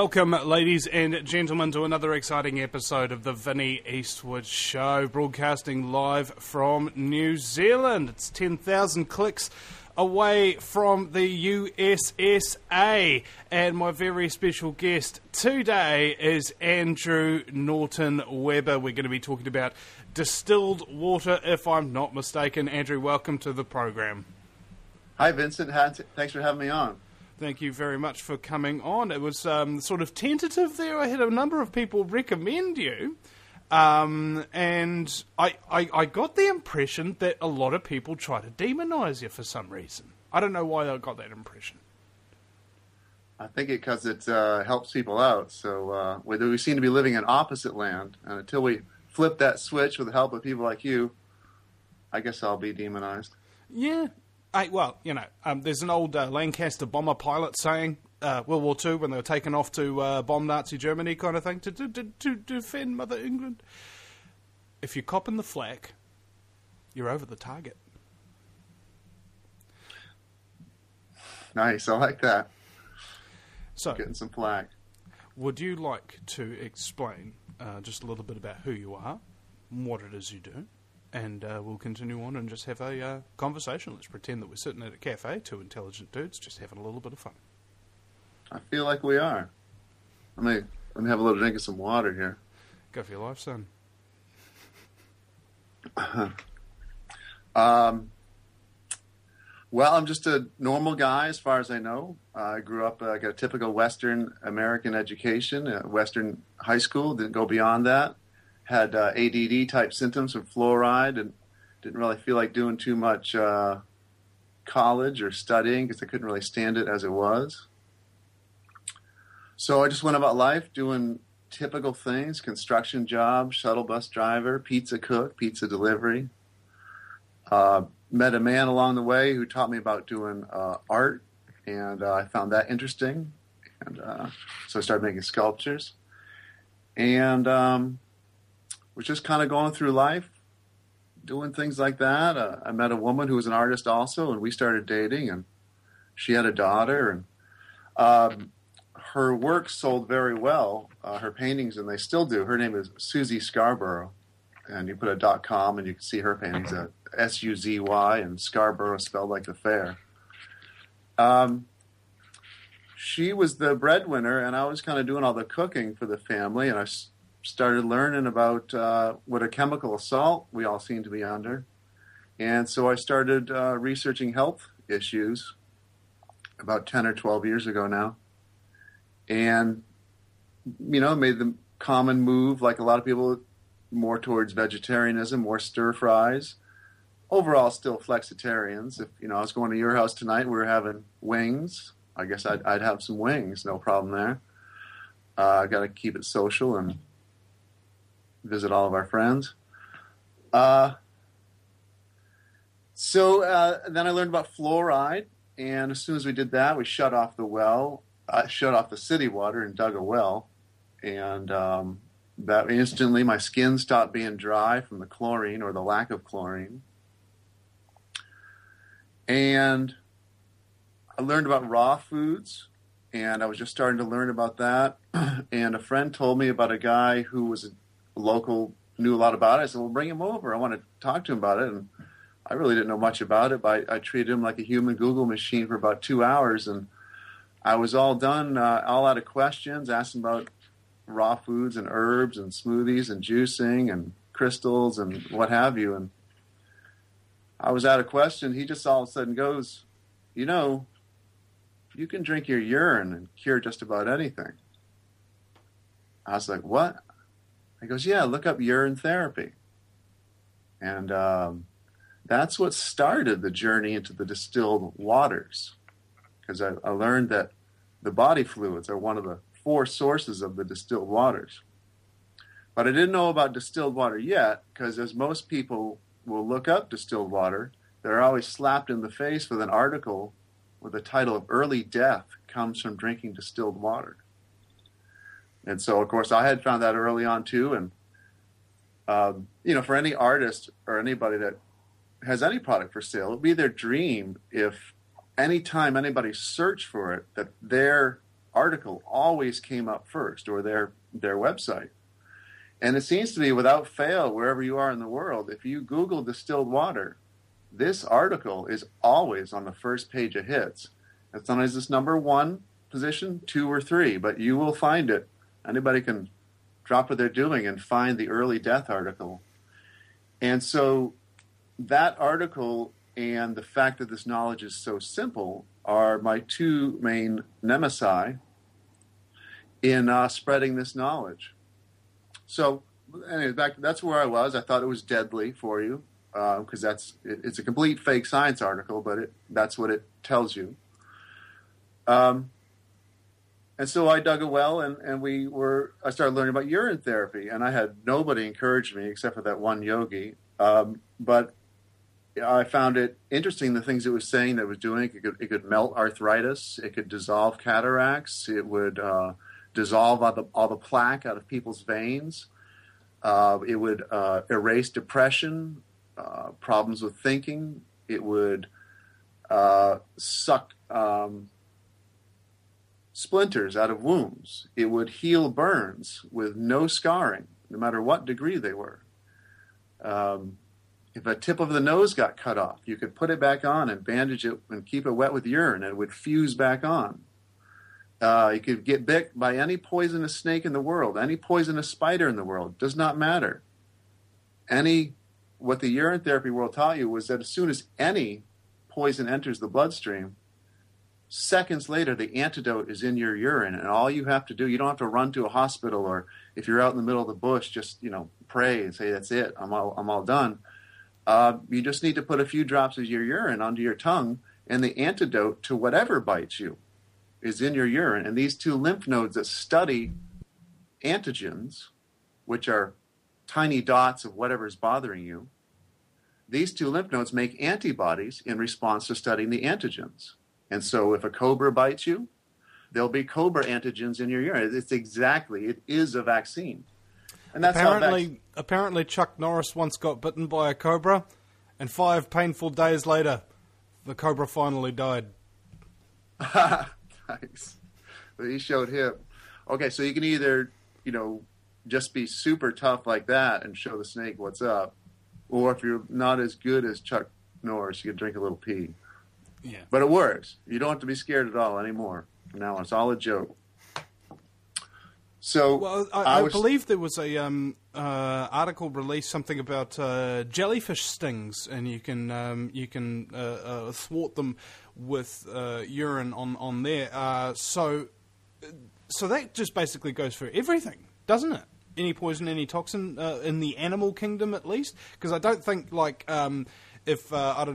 Welcome, ladies and gentlemen, to another exciting episode of the Vinnie Eastwood Show, broadcasting live from New Zealand. It's 10,000 clicks away from the USSA, and my very special guest today is Andrew Norton-Webber. We're going to be talking about distilled water, if I'm not mistaken. Andrew, welcome to the program. Hi, Vincent. Thanks for having me on. Thank you very much for coming on. It was sort of tentative there. I had a number of people recommend you, and I got the impression that a lot of people try to demonise you for some reason. I don't know why I got that impression. I think because it helps people out. So we seem to be living in opposite land, and until we flip that switch with the help of people like you, I guess I'll be demonized. Yeah. Well, you know, there's an old Lancaster bomber pilot saying, World War II, when they were taken off to bomb Nazi Germany kind of thing, to defend Mother England. If you're copping the flak, you're over the target. Nice, I like that. So, getting some flak. Would you like to explain just a little bit about who you are, what it is you do? And we'll continue on and just have a conversation. Let's pretend that we're sitting at a cafe, two intelligent dudes, just having a little bit of fun. I feel like we are. Let me have a little drink of some water here. Go for your life, son. Well, I'm just a normal guy as far as I know. I grew up, got a typical Western American education at Western high school, didn't go beyond that. Had ADD-type symptoms from fluoride and didn't really feel like doing too much college or studying because I couldn't really stand it as it was. So I just went about life doing typical things, construction job, shuttle bus driver, pizza cook, pizza delivery. Met a man along the way who taught me about doing art, and I found that interesting. And so I started making sculptures. And was just kind of going through life, doing things like that. I met a woman who was an artist also, and we started dating, and she had a daughter, and her work sold very well, her paintings, and they still do. Her name is Suzy Scarborough, and you put a .com, and you can see her paintings at S-U-Z-Y, and Scarborough spelled like the fair. She was the breadwinner, and I was kind of doing all the cooking for the family, and I started learning about what a chemical assault we all seem to be under. And so I started researching health issues about 10 or 12 years ago now. And, you know, made the common move, like a lot of people, more towards vegetarianism, more stir fries. Overall, still flexitarians. If, you know, I was going to your house tonight, we were having wings. I guess I'd have some wings, no problem there. I got to keep it social and visit all of our friends. So then I learned about fluoride, and as soon as we did that, we shut off the well, shut off the city water and dug a well, and that instantly my skin stopped being dry from the chlorine or the lack of chlorine. And I learned about raw foods, and I was just starting to learn about that, and a friend told me about a guy who was local, knew a lot about it. I said, well, bring him over. I want to talk to him about it. And I really didn't know much about it, but I treated him like a human Google machine for about 2 hours. And I was all done, all out of questions, asked him about raw foods and herbs and smoothies and juicing and crystals and what have you. And I was out of question. He just all of a sudden goes, you know, you can drink your urine and cure just about anything. I was like, what? He goes, yeah, look up urine therapy. And that's what started the journey into the distilled waters. Because I learned that the body fluids are one of the 4 sources of the distilled waters. But I didn't know about distilled water yet, because as most people will look up distilled water, they're always slapped in the face with an article with the title of Early Death Comes from Drinking Distilled Water. And so, of course, I had found that early on, too. And, you know, for any artist or anybody that has any product for sale, it would be their dream if any time anybody searched for it, that their article always came up first, or their website. And it seems to be without fail, wherever you are in the world, if you Google distilled water, this article is always on the first page of hits. And sometimes it's number 1 position, 2 or 3, but you will find it. Anybody can drop what they're doing and find the early death article. And so that article and the fact that this knowledge is so simple are my 2 main nemesis in spreading this knowledge. So anyway, that's where I was. I thought it was deadly for you because it's a complete fake science article, but that's what it tells you. And so I dug a well, and I started learning about urine therapy, and I had nobody encourage me except for that one yogi. But I found it interesting, the things it was saying that it was doing. It could melt arthritis. It could dissolve cataracts. It would dissolve all the plaque out of people's veins. It would erase depression, problems with thinking. It would suck splinters out of wounds. It would heal burns with no scarring, no matter what degree they were. If a tip of the nose got cut off, you could put it back on and bandage it and keep it wet with urine, and it would fuse back on. You could get bit by any poisonous snake in the world, any poisonous spider in the world, does not matter. What the urine therapy world taught you was that as soon as any poison enters the bloodstream, seconds later, the antidote is in your urine, and all you have to do, you don't have to run to a hospital, or if you're out in the middle of the bush, just pray and say, "That's it, I'm all done." You just need to put a few drops of your urine onto your tongue, and the antidote to whatever bites you is in your urine. And these 2 lymph nodes that study antigens, which are tiny dots of whatever is bothering you, these 2 lymph nodes make antibodies in response to studying the antigens. And so if a cobra bites you, there'll be cobra antigens in your urine. It is a vaccine. And that's apparently Chuck Norris once got bitten by a cobra, and 5 painful days later, the cobra finally died. Nice. But he showed him. Okay, so you can either, just be super tough like that and show the snake what's up, or if you're not as good as Chuck Norris, you can drink a little pee. Yeah. But it works. You don't have to be scared at all anymore. From now on, it's all a joke. So, well, I believe there was a article released something about jellyfish stings, and you can thwart them with urine on there. So that just basically goes for everything, doesn't it? Any poison, any toxin in the animal kingdom, at least, because I don't think if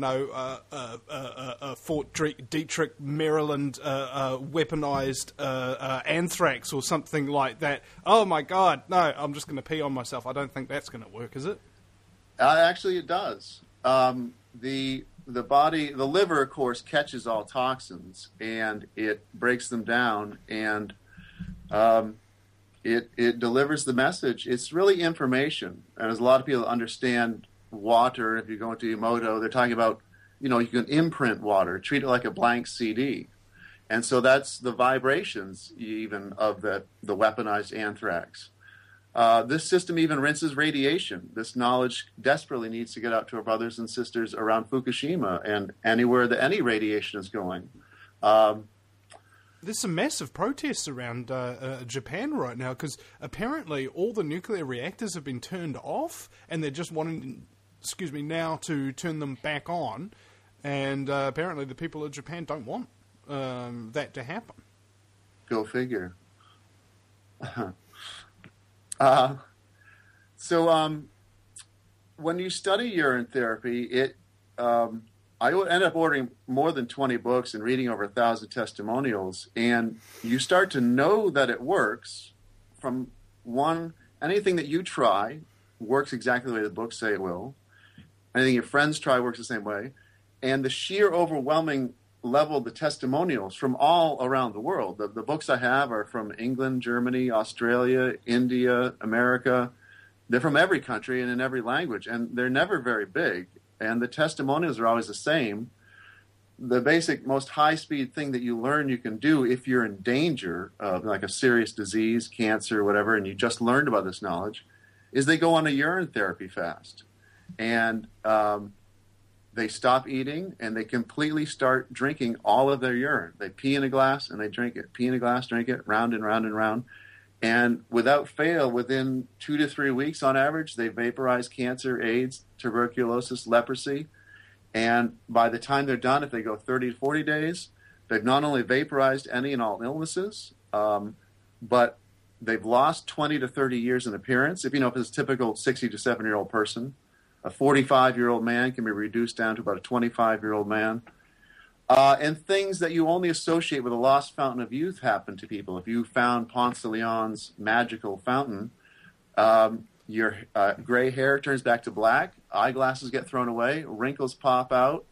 Fort Detrick, Maryland, weaponized anthrax or something like that. Oh my God, no! I'm just going to pee on myself. I don't think that's going to work, is it? Actually, it does. The liver, of course, catches all toxins and it breaks them down, and it delivers the message. It's really information, and as a lot of people understand water, if you go into Emoto, they're talking about, you can imprint water, treat it like a blank CD. And so that's the vibrations even of the weaponized anthrax. This system even rinses radiation. This knowledge desperately needs to get out to our brothers and sisters around Fukushima and anywhere that any radiation is going. There's some massive protests around Japan right now because apparently all the nuclear reactors have been turned off, and they're just wanting now to turn them back on, and apparently the people of Japan don't want that to happen. Go figure. When you study urine therapy, I end up ordering more than 20 books and reading over 1,000 testimonials, and you start to know that it works from anything that you try works exactly the way the books say it will. Anything your friends try works the same way. And the sheer overwhelming level of the testimonials from all around the world. The books I have are from England, Germany, Australia, India, America. They're from every country and in every language, and they're never very big. And the testimonials are always the same. the basic, most high-speed thing that you learn you can do if you're in danger of like a serious disease, cancer, whatever, and you just learned about this knowledge, is they go on a urine therapy fast. And they stop eating, and they completely start drinking all of their urine. They pee in a glass, and they drink it. Pee in a glass, drink it, round and round and round. And without fail, within 2 to 3 weeks on average, they vaporize cancer, AIDS, tuberculosis, leprosy. And by the time they're done, if they go 30 to 40 days, they've not only vaporized any and all illnesses, but they've lost 20 to 30 years in appearance. If it's a typical 60 to 70-year-old person, a 45-year-old man can be reduced down to about a 25-year-old man. And things that you only associate with a lost fountain of youth happen to people. If you found Ponce de Leon's magical fountain, your gray hair turns back to black, eyeglasses get thrown away, wrinkles pop out.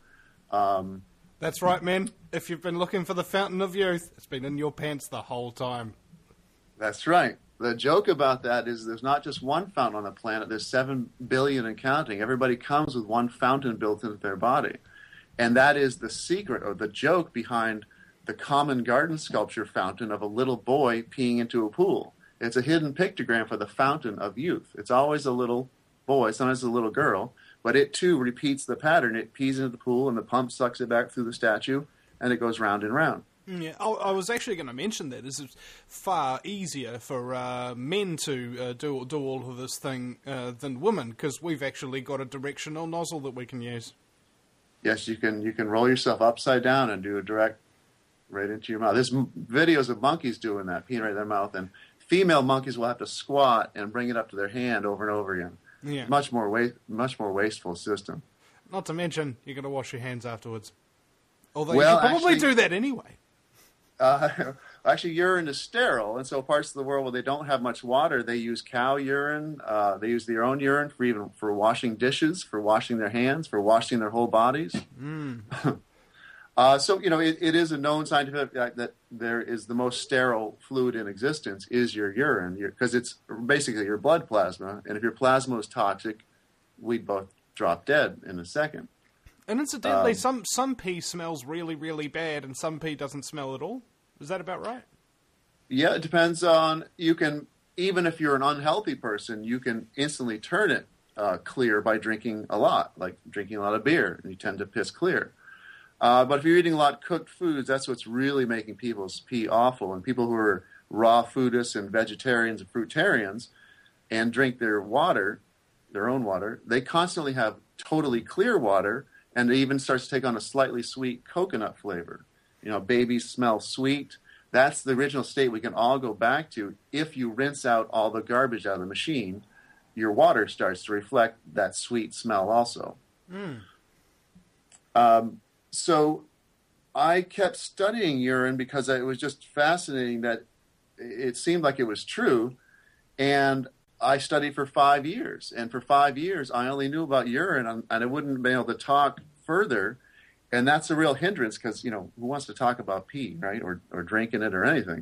That's right, man. If you've been looking for the fountain of youth, it's been in your pants the whole time. That's right. The joke about that is there's not just one fountain on the planet. There's 7 billion and counting. Everybody comes with one fountain built into their body. And that is the secret or the joke behind the common garden sculpture fountain of a little boy peeing into a pool. It's a hidden pictogram for the fountain of youth. It's always a little boy, sometimes a little girl, but it too repeats the pattern. It pees into the pool and the pump sucks it back through the statue and it goes round and round. Yeah, I was actually going to mention that. It's far easier for men to do all of this thing than women, because we've actually got a directional nozzle that we can use. Yes, you can roll yourself upside down and do a direct right into your mouth. There's videos of monkeys doing that, peeing right in their mouth, and female monkeys will have to squat and bring it up to their hand over and over again. Yeah, much more wasteful system. Not to mention, you're going to wash your hands afterwards. Although well, you can probably do that anyway. Actually, urine is sterile, and so parts of the world where they don't have much water, they use cow urine. They use their own urine for washing dishes, for washing their hands, for washing their whole bodies. So it is a known scientific fact that there is the most sterile fluid in existence is your urine, because it's basically your blood plasma, and if your plasma is toxic, we'd both drop dead in a second. And incidentally, some pee smells really, really bad, and some pee doesn't smell at all. Is that about right? Yeah, it depends on, even if you're an unhealthy person, you can instantly turn it clear by drinking a lot, like drinking a lot of beer, and you tend to piss clear. But if you're eating a lot of cooked foods, that's what's really making people's pee awful. And people who are raw foodists and vegetarians and fruitarians and drink their water, their own water, they constantly have totally clear water, and it even starts to take on a slightly sweet coconut flavor. Babies smell sweet. That's the original state we can all go back to. If you rinse out all the garbage out of the machine, your water starts to reflect that sweet smell also. So I kept studying urine because it was just fascinating that it seemed like it was true. And I studied for 5 years. And for 5 years, I only knew about urine, and I wouldn't be able to talk further. And that's a real hindrance because, who wants to talk about pee, right, or drinking it or anything?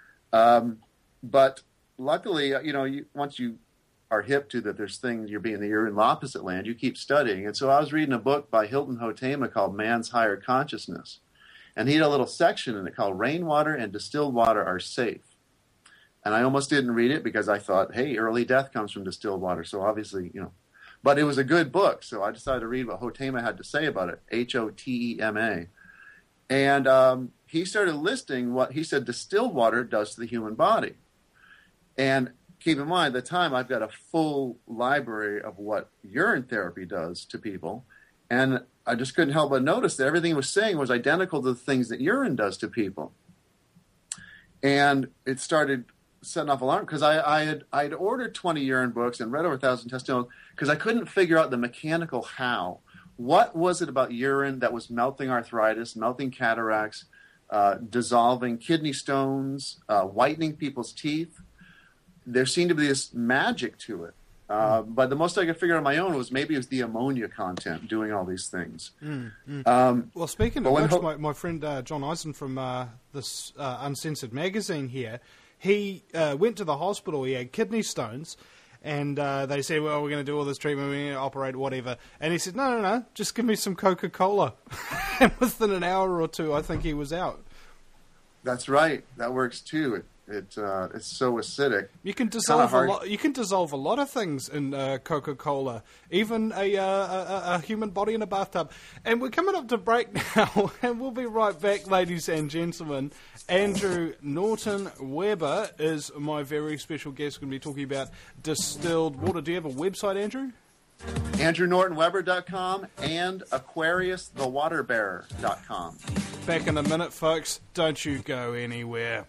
But luckily, once you are hip to that there's things, you're in the opposite land, you keep studying. And so I was reading a book by Hilton Hotema called Man's Higher Consciousness. And he had a little section in it called Rainwater and Distilled Water Are Safe. And I almost didn't read it because I thought, hey, early death comes from distilled water. So obviously, but it was a good book. So I decided to read what Hotema had to say about it, Hotema. And he started listing what he said distilled water does to the human body. And keep in mind, at the time, I've got a full library of what urine therapy does to people. And I just couldn't help but notice that everything he was saying was identical to the things that urine does to people. And it started setting off alarm because I'd ordered 20 urine books and read over 1,000 testimonials because I couldn't figure out the mechanical how. What was it about urine that was melting arthritis, melting cataracts, dissolving kidney stones, whitening people's teeth? There seemed to be this magic to it. But the most I could figure out on my own was maybe it was the ammonia content doing all these things. Well, speaking of which, my friend John Eisen from this Uncensored magazine here, he went to the hospital. He had kidney stones, and they said, well, we're going to do all this treatment, we're going to operate, whatever. And he said, no, just give me some Coca-Cola. And within an hour or two, I think he was out. That's right. That works too. It's so acidic. You can dissolve a lot. You can dissolve a lot of things in Coca-Cola, even a human body in a bathtub. And we're coming up to break now, and we'll be right back, ladies and gentlemen. Andrew Norton Webber is my very special guest. We're going to be talking about distilled water. Do you have a website, Andrew? AndrewNortonWebber.com and AquariusTheWaterBearer.com. Back in a minute, folks. Don't you go anywhere.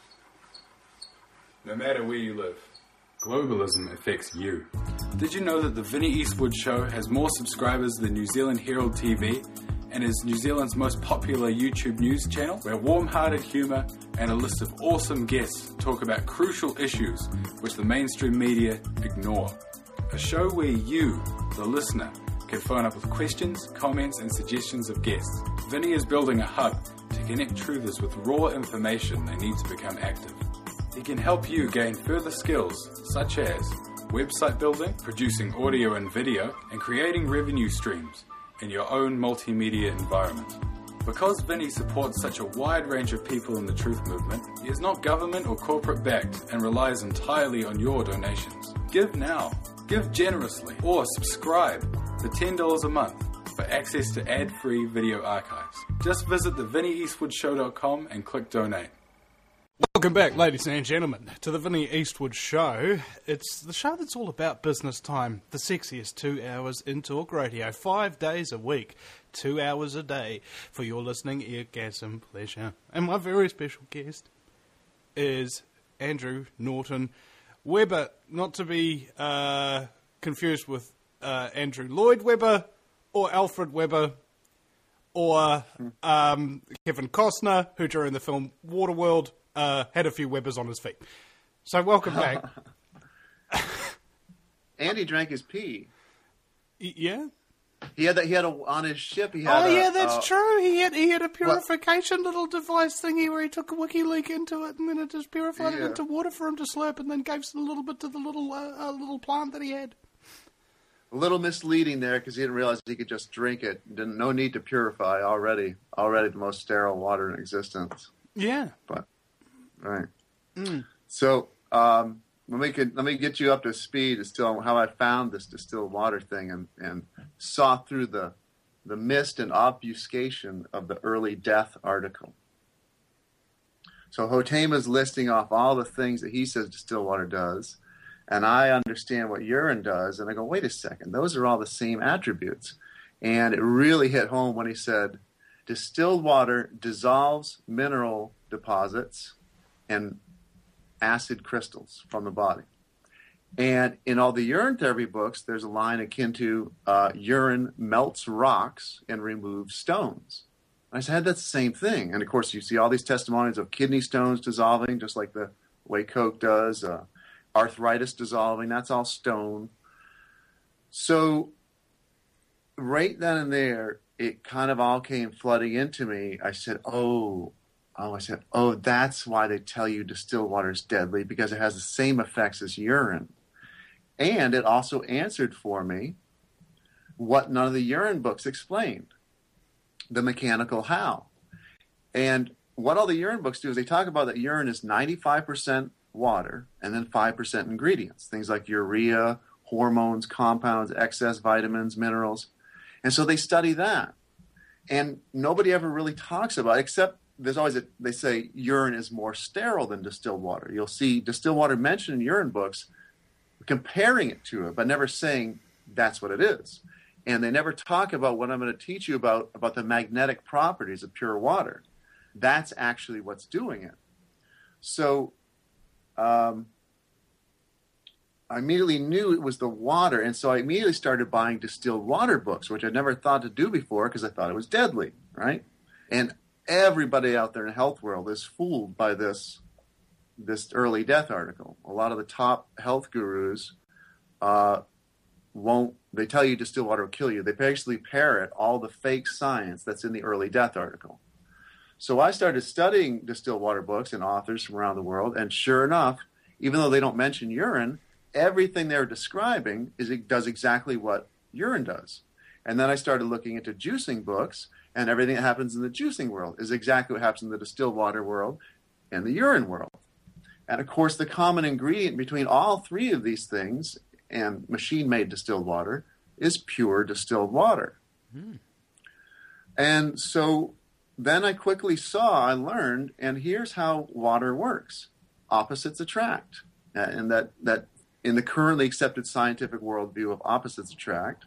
No matter where you live, globalism affects you. Did you know that the Vinnie Eastwood Show has more subscribers than New Zealand Herald TV and is New Zealand's most popular YouTube news channel, where warm-hearted humour and a list of awesome guests talk about crucial issues which the mainstream media ignore? A show where you, the listener, can phone up with questions, comments and suggestions of guests. Vinnie is building a hub to connect truthers with raw information they need to become active. He can help you gain further skills such as website building, producing audio and video, and creating revenue streams in your own multimedia environment. Because Vinnie supports such a wide range of people in the truth movement, he is not government or corporate backed and relies entirely on your donations. Give now, give generously, or subscribe for $10 a month for access to ad-free video archives. Just visit thevinnieeastwoodshow.com and click donate. Welcome back, ladies and gentlemen, to the Vinnie Eastwood Show. It's the show that's all about business time, the sexiest 2 hours in talk radio, 5 days a week, 2 hours a day, for your listening eargasm pleasure. And my very special guest is Andrew Norton Webber, not to be confused with Andrew Lloyd Webber or Alfred Webber or Kevin Costner, who during the film Waterworld had a few Webbers on his feet. So welcome back. Andy drank his pee. Yeah? He had on his ship. He had that's true. He had a purification little device thingy where he took a WikiLeaks into it and then it just purified it into water for him to slurp and then gave a little bit to the little plant that he had. A little misleading there because he didn't realize he could just drink it. No need to purify already. Already the most sterile water in existence. Yeah. But right. So let me get you up to speed as to how I found this distilled water thing and saw through the mist and obfuscation of the early death article. So Hotema's listing off all the things that he says distilled water does, and I understand what urine does, and I go, wait a second, those are all the same attributes. And it really hit home when he said, distilled water dissolves mineral deposits and acid crystals from the body. And in all the urine therapy books, there's a line akin to urine melts rocks and removes stones. I said, that's the same thing. And of course, you see all these testimonies of kidney stones dissolving, just like the way Coke does, arthritis dissolving, that's all stone. So right then and there, it kind of all came flooding into me. I said, oh, that's why they tell you distilled water is deadly, because it has the same effects as urine. And it also answered for me what none of the urine books explained, the mechanical how. And what all the urine books do is they talk about that urine is 95% water and then 5% ingredients, things like urea, hormones, compounds, excess vitamins, minerals. And so they study that. And nobody ever really talks about it, except there's always they say urine is more sterile than distilled water. You'll see distilled water mentioned in urine books, comparing it to it, but never saying that's what it is. And they never talk about what I'm going to teach you about the magnetic properties of pure water. That's actually what's doing it. So I immediately knew it was the water, and so I immediately started buying distilled water books, which I'd never thought to do before because I thought it was deadly, right? And everybody out there in the health world is fooled by this early death article. A lot of the top health gurus they tell you distilled water will kill you. They basically parrot all the fake science that's in the early death article. So I started studying distilled water books and authors from around the world, and sure enough, even though they don't mention urine, everything they're describing it does exactly what urine does. And then I started looking into juicing books, and everything that happens in the juicing world is exactly what happens in the distilled water world and the urine world. And of course, the common ingredient between all three of these things and machine-made distilled water is pure distilled water. And so then I quickly I learned, and here's how water works. Opposites attract. And that in the currently accepted scientific worldview of opposites attract,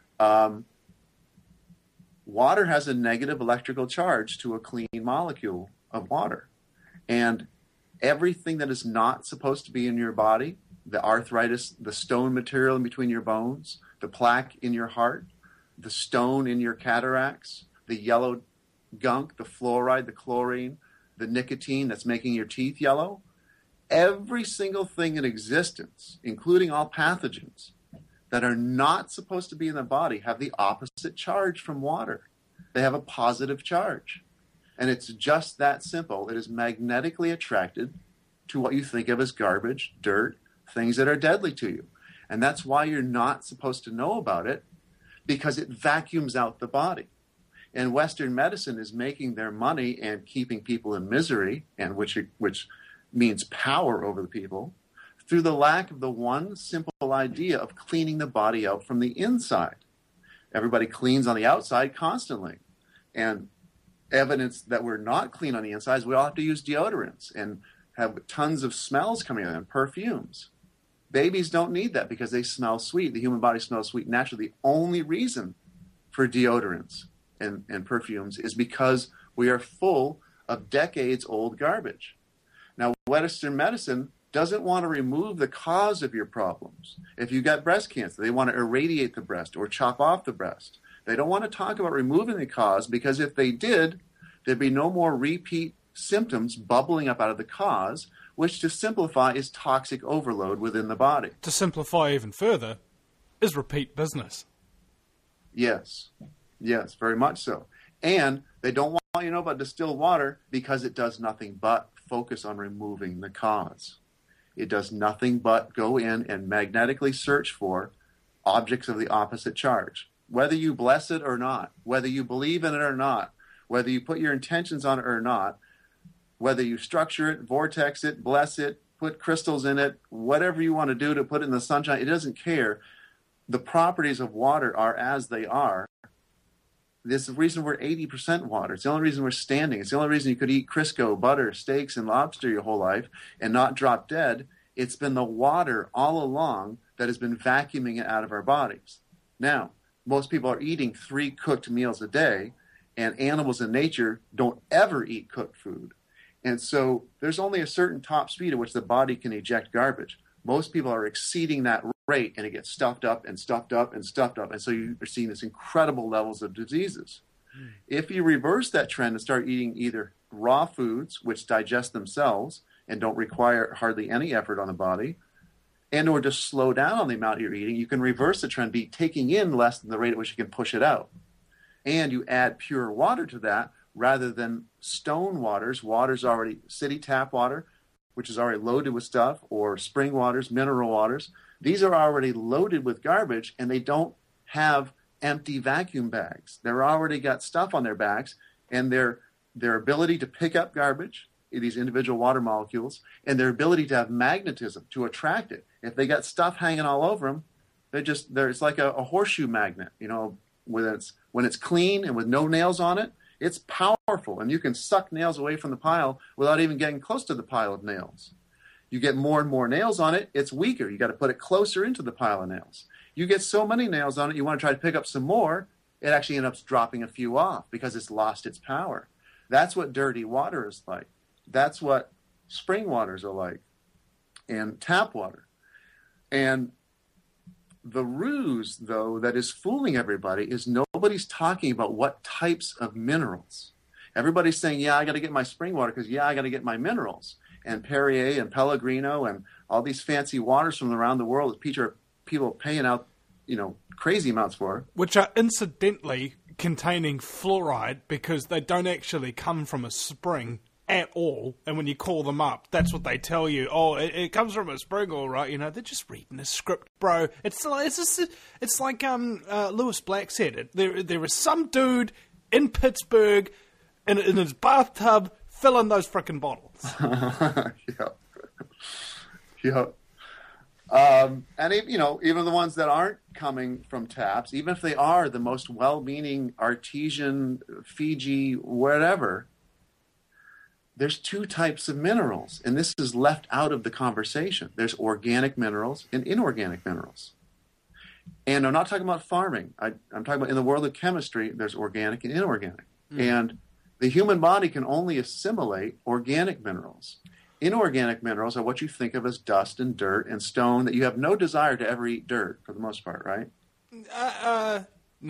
water has a negative electrical charge to a clean molecule of water. And everything that is not supposed to be in your body, the arthritis, the stone material in between your bones, the plaque in your heart, the stone in your cataracts, the yellow gunk, the fluoride, the chlorine, the nicotine that's making your teeth yellow, every single thing in existence, including all pathogens that are not supposed to be in the body, have the opposite charge from water. They have a positive charge. And it's just that simple. It is magnetically attracted to what you think of as garbage, dirt, things that are deadly to you. And that's why you're not supposed to know about it, because it vacuums out the body. And Western medicine is making their money and keeping people in misery, and which means power over the people, through the lack of the one simple idea of cleaning the body out from the inside. Everybody cleans on the outside constantly. And evidence that we're not clean on the inside is we all have to use deodorants and have tons of smells coming in and perfumes. Babies don't need that because they smell sweet. The human body smells sweet naturally. The only reason for deodorants and perfumes is because we are full of decades-old garbage. Now, Western medicine doesn't want to remove the cause of your problems. If you got breast cancer, they want to irradiate the breast or chop off the breast. They don't want to talk about removing the cause, because if they did, there'd be no more repeat symptoms bubbling up out of the cause, which, to simplify, is toxic overload within the body. To simplify even further, is repeat business. Yes, very much so. And they don't want you to know about distilled water because it does nothing but focus on removing the cause. It does nothing but go in and magnetically search for objects of the opposite charge. Whether you bless it or not, whether you believe in it or not, whether you put your intentions on it or not, whether you structure it, vortex it, bless it, put crystals in it, whatever you want to do to put it in the sunshine, it doesn't care. The properties of water are as they are. This is the reason we're 80% water. It's the only reason we're standing. It's the only reason you could eat Crisco, butter, steaks, and lobster your whole life and not drop dead. It's been the water all along that has been vacuuming it out of our bodies. Now, most people are eating 3 cooked meals a day, and animals in nature don't ever eat cooked food. And so there's only a certain top speed at which the body can eject garbage. Most people are exceeding that rate, and it gets stuffed up and stuffed up and stuffed up. And so you're seeing this incredible levels of diseases. If you reverse that trend and start eating either raw foods, which digest themselves and don't require hardly any effort on the body, and or just slow down on the amount you're eating, you can reverse the trend, be taking in less than the rate at which you can push it out. And you add pure water to that rather than stone waters already, city tap water, which is already loaded with stuff, or spring waters, mineral waters. These are already loaded with garbage, and they don't have empty vacuum bags. They're already got stuff on their backs, and their ability to pick up garbage, these individual water molecules, and their ability to have magnetism to attract it. If they got stuff hanging all over them, it's like a horseshoe magnet. You know, when it's clean and with no nails on it, it's powerful, and you can suck nails away from the pile without even getting close to the pile of nails. You get more and more nails on it, it's weaker. You got to put it closer into the pile of nails. You get so many nails on it, you want to try to pick up some more, it actually ends up dropping a few off because it's lost its power. That's what dirty water is like. That's what spring waters are like, and tap water. And the ruse, though, that is fooling everybody is nobody's talking about what types of minerals. Everybody's saying, yeah, I got to get my spring water because, yeah, I got to get my minerals. And Perrier and Pellegrino and all these fancy waters from around the world that people are paying out, crazy amounts for. Which are incidentally containing fluoride because they don't actually come from a spring. at all, and when you call them up, that's what they tell you. Oh, it comes from a spring, all right. You know, they're just reading a script, bro. It's like Lewis Black said it. There is some dude in Pittsburgh in his bathtub filling those frickin' bottles. Yeah. And even the ones that aren't coming from taps, even if they are the most well-meaning artesian, Fiji, whatever, there's two types of minerals, and this is left out of the conversation. There's organic minerals and inorganic minerals. And I'm not talking about farming. I'm talking about in the world of chemistry, there's organic and inorganic. And the human body can only assimilate organic minerals. Inorganic minerals are what you think of as dust and dirt and stone that you have no desire to ever eat dirt, for the most part, right? No.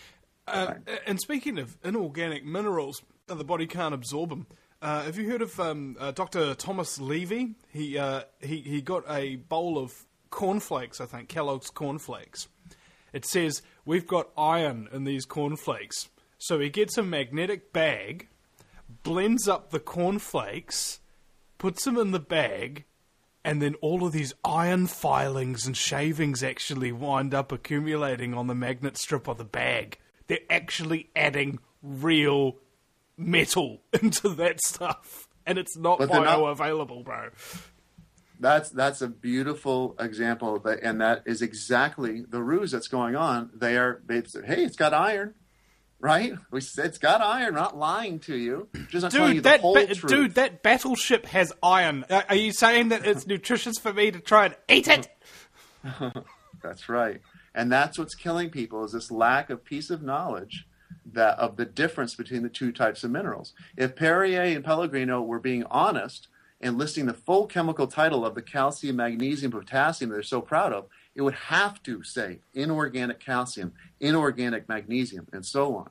And speaking of inorganic minerals, the body can't absorb them. Have you heard of Dr. Thomas Levy? He got a bowl of cornflakes, I think, Kellogg's cornflakes. It says, we've got iron in these cornflakes. So he gets a magnetic bag, blends up the cornflakes, puts them in the bag, and then all of these iron filings and shavings actually wind up accumulating on the magnet strip of the bag. They're actually adding real metal into that stuff, and it's not bioavailable, bro. That's a beautiful example of that, and that is exactly the ruse that's going on. They say, hey, it's got iron, right? We said it's got iron. We're not lying to you. Just not telling you the whole truth. Dude, that battleship has iron. Are you saying that it's nutritious for me to try and eat it? That's right, and that's what's killing people, is this lack of piece of knowledge of the difference between the two types of minerals. If Perrier and Pellegrino were being honest and listing the full chemical title of the calcium, magnesium, potassium they're so proud of, it would have to say inorganic calcium, inorganic magnesium, and so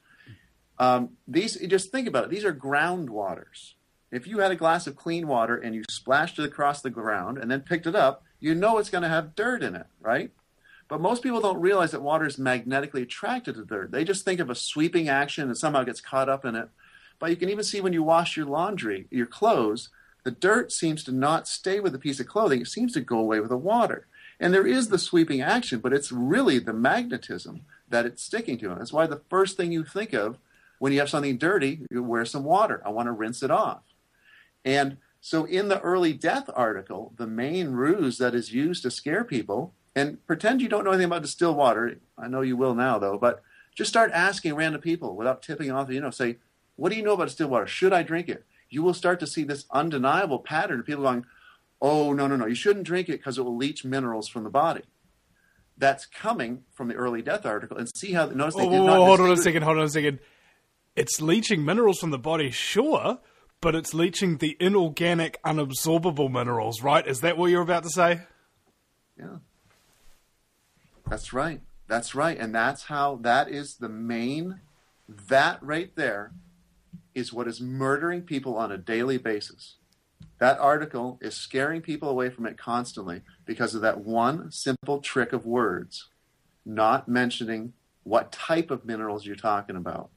on. Just think about it. These are groundwaters. If you had a glass of clean water and you splashed it across the ground and then picked it up, you know it's going to have dirt in it, right? But most people don't realize that water is magnetically attracted to dirt. They just think of a sweeping action and somehow gets caught up in it. But you can even see when you wash your laundry, your clothes, the dirt seems to not stay with the piece of clothing. It seems to go away with the water. And there is the sweeping action, but it's really the magnetism that it's sticking to. And that's why the first thing you think of when you have something dirty, you wear some water. I want to rinse it off. And so in the early death article, the main ruse that is used to scare people, and pretend you don't know anything about distilled water. I know you will now, though. But just start asking random people without tipping off. Say, what do you know about distilled water? Should I drink it? You will start to see this undeniable pattern of people going, oh, no. You shouldn't drink it because it will leach minerals from the body. That's coming from the early death article. And see how, notice they did not... Hold on a second. It's leaching minerals from the body, sure, but it's leaching the inorganic, unabsorbable minerals, right? Is that what you're about to say? Yeah. That's right. And that is the main, that right there is what is murdering people on a daily basis. That article is scaring people away from it constantly because of that one simple trick of words, not mentioning what type of minerals you're talking about.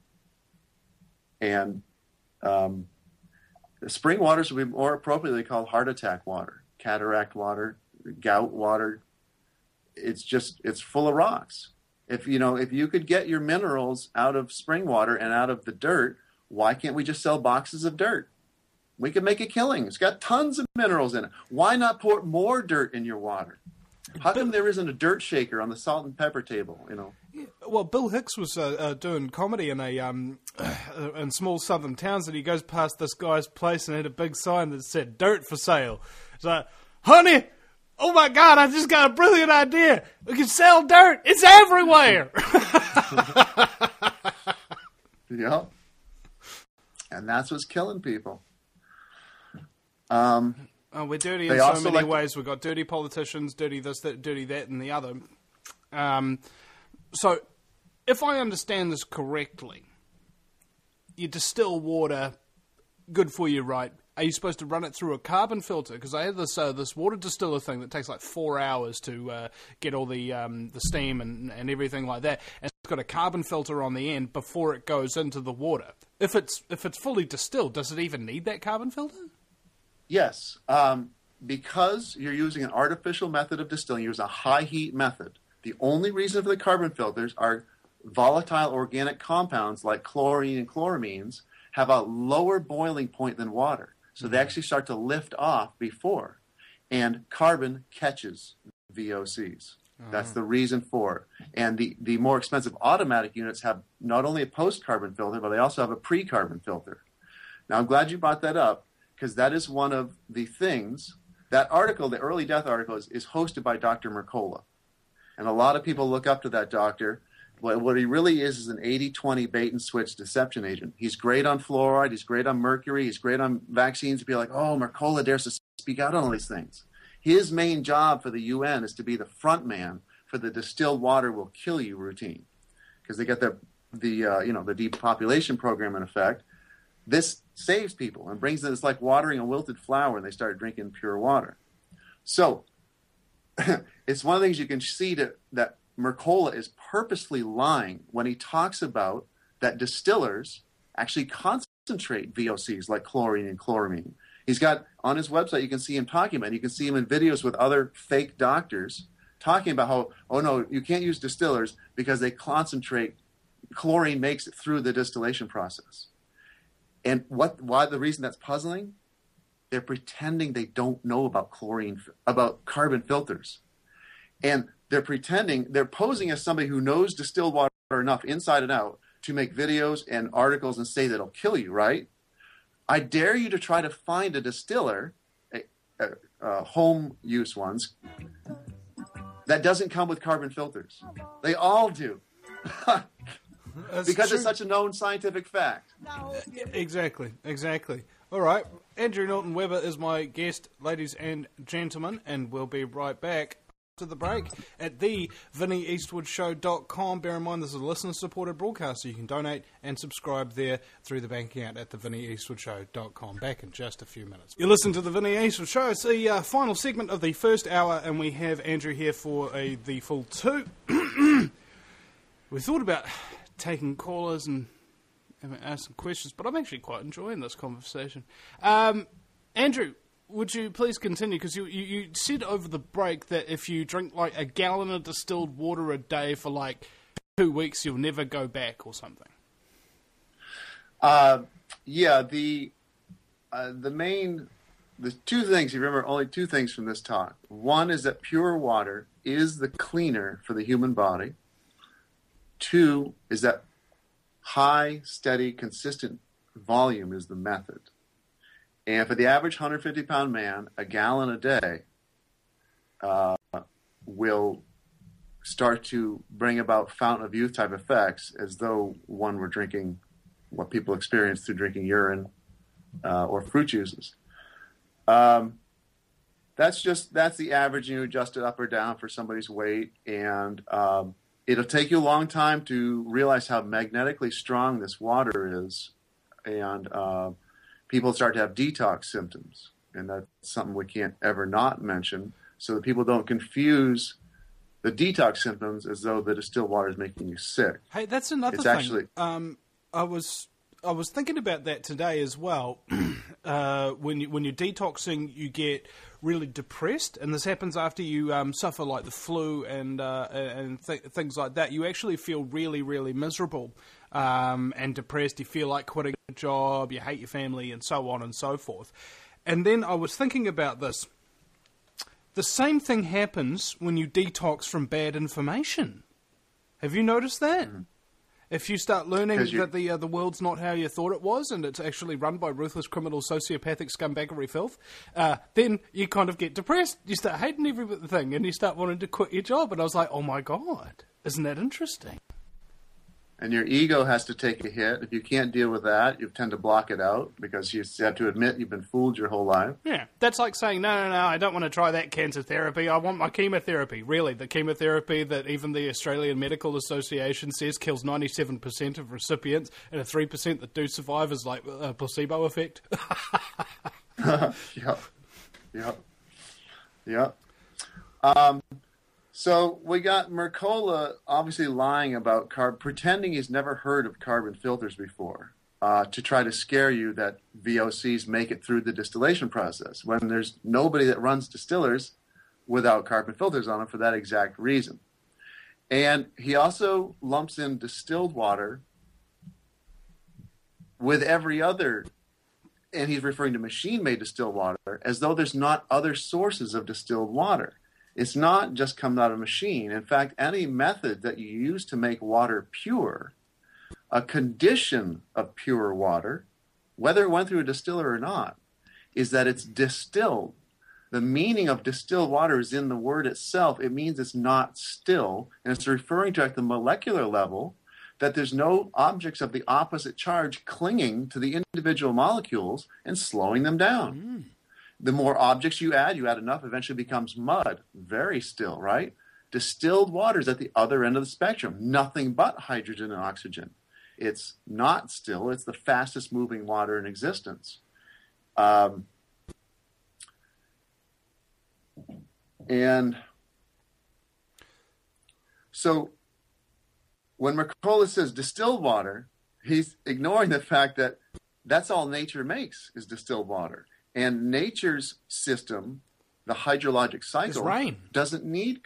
And spring waters would be more appropriately called heart attack water, cataract water, gout water. It's full of rocks. If you could get your minerals out of spring water and out of the dirt, why can't we just sell boxes of dirt? We could make a killing. It's got tons of minerals in it. Why not pour more dirt in your water? How come there isn't a dirt shaker on the salt and pepper table? Yeah, well, Bill Hicks was doing comedy in in small southern towns, and he goes past this guy's place and had a big sign that said "dirt for sale." It's like, honey, oh my God, I just got a brilliant idea. We can sell dirt. It's everywhere. Yeah. And that's what's killing people. We're dirty in so many ways. We've got dirty politicians, dirty this, that, dirty that, and the other. So, if I understand this correctly, you distill water, good for you, right? Are you supposed to run it through a carbon filter? Because I had this water distiller thing that takes like 4 hours to get all the steam and everything like that. And it's got a carbon filter on the end before it goes into the water. If it's fully distilled, does it even need that carbon filter? Yes, because you're using an artificial method of distilling, you're using a high heat method. The only reason for the carbon filters are volatile organic compounds like chlorine and chloramines have a lower boiling point than water. So they actually start to lift off before. And carbon catches VOCs. That's the reason for it. And the more expensive automatic units have not only a post-carbon filter, but they also have a pre-carbon filter. Now, I'm glad you brought that up, because that is one of the things. That article, the early death article, is hosted by Dr. Mercola. And a lot of people look up to that doctor. What he really is an 80-20 bait-and-switch deception agent. He's great on fluoride. He's great on mercury. He's great on vaccines. To be like, oh, Mercola dares to speak out on all these things. His main job for the UN is to be the front man for the distilled water will kill you routine, because they get the depopulation program in effect. This saves people and brings them. It's like watering a wilted flower, and they start drinking pure water. So it's one of the things you can see that Mercola is purposely lying when he talks about that distillers actually concentrate VOCs like chlorine and chloramine. He's got, on his website, you can see him talking about it. You can see him in videos with other fake doctors talking about how, oh no, you can't use distillers because they concentrate, chlorine makes it through the distillation process. And why the reason that's puzzling? They're pretending they don't know about about carbon filters. And they're posing as somebody who knows distilled water enough inside and out to make videos and articles and say that it'll kill you, right? I dare you to try to find a distiller, home use ones, that doesn't come with carbon filters. They all do. Because it's such a known scientific fact. Exactly. All right. Andrew Norton Webber is my guest, ladies and gentlemen, and we'll be right back to the break at the VinnyEastwoodShow.com. Bear in mind, this is a listener-supported broadcast, so you can donate and subscribe there through the bank account at the VinnyEastwoodShow.com. Back in just a few minutes. You listen to the Vinny Eastwood Show. It's the final segment of the first hour, and we have Andrew here for the full two. We thought about taking callers and ask some questions, but I'm actually quite enjoying this conversation. Andrew, would you please continue? Because you said over the break that if you drink like a gallon of distilled water a day for like 2 weeks, you'll never go back or something. Yeah, the two things, you remember only two things from this talk. One is that pure water is the cleaner for the human body. Two is that high, steady, consistent volume is the method. And for the average 150-pound man, a gallon a day will start to bring about fountain of youth type effects, as though one were drinking what people experience through drinking urine or fruit juices. That's the average. You adjust it up or down for somebody's weight, and it'll take you a long time to realize how magnetically strong this water is, and people start to have detox symptoms, and that's something we can't ever not mention, so that people don't confuse the detox symptoms as though the distilled water is making you sick. Hey, that's another thing. Actually, I was thinking about that today as well. When you're detoxing, you get really depressed, and this happens after you suffer like the flu and things like that. You actually feel really, really miserable and depressed. You feel like quitting a job, you hate your family, and so on and so forth. And then I was thinking about this. The same thing happens when you detox from bad information. Have you noticed that? Mm-hmm. If you start learning that the world's not how you thought it was, and it's actually run by ruthless, criminal, sociopathic scumbaggery filth, then you kind of get depressed. You start hating everything, and you start wanting to quit your job. And I was like, oh my God, isn't that interesting? And your ego has to take a hit. If you can't deal with that, you tend to block it out because you have to admit you've been fooled your whole life. Yeah, that's like saying, no, I don't want to try that cancer therapy. I want my chemotherapy. Really, the chemotherapy that even the Australian Medical Association says kills 97% of recipients, and a 3% that do survive is like a placebo effect. Yep. So we got Mercola obviously lying about pretending he's never heard of carbon filters before, to try to scare you that VOCs make it through the distillation process, when there's nobody that runs distillers without carbon filters on them for that exact reason. And he also lumps in distilled water with every other, and he's referring to machine-made distilled water, as though there's not other sources of distilled water. It's not just coming out of a machine. In fact, any method that you use to make water pure, a condition of pure water, whether it went through a distiller or not, is that it's distilled. The meaning of distilled water is in the word itself. It means it's not still, and it's referring to at the molecular level that there's no objects of the opposite charge clinging to the individual molecules and slowing them down. The more objects you add enough, eventually becomes mud. Very still, right? Distilled water is at the other end of the spectrum. Nothing but hydrogen and oxygen. It's not still. It's the fastest moving water in existence. And so when Mercola says distilled water, he's ignoring the fact that that's all nature makes is distilled water. And nature's system, the hydrologic cycle, doesn't need...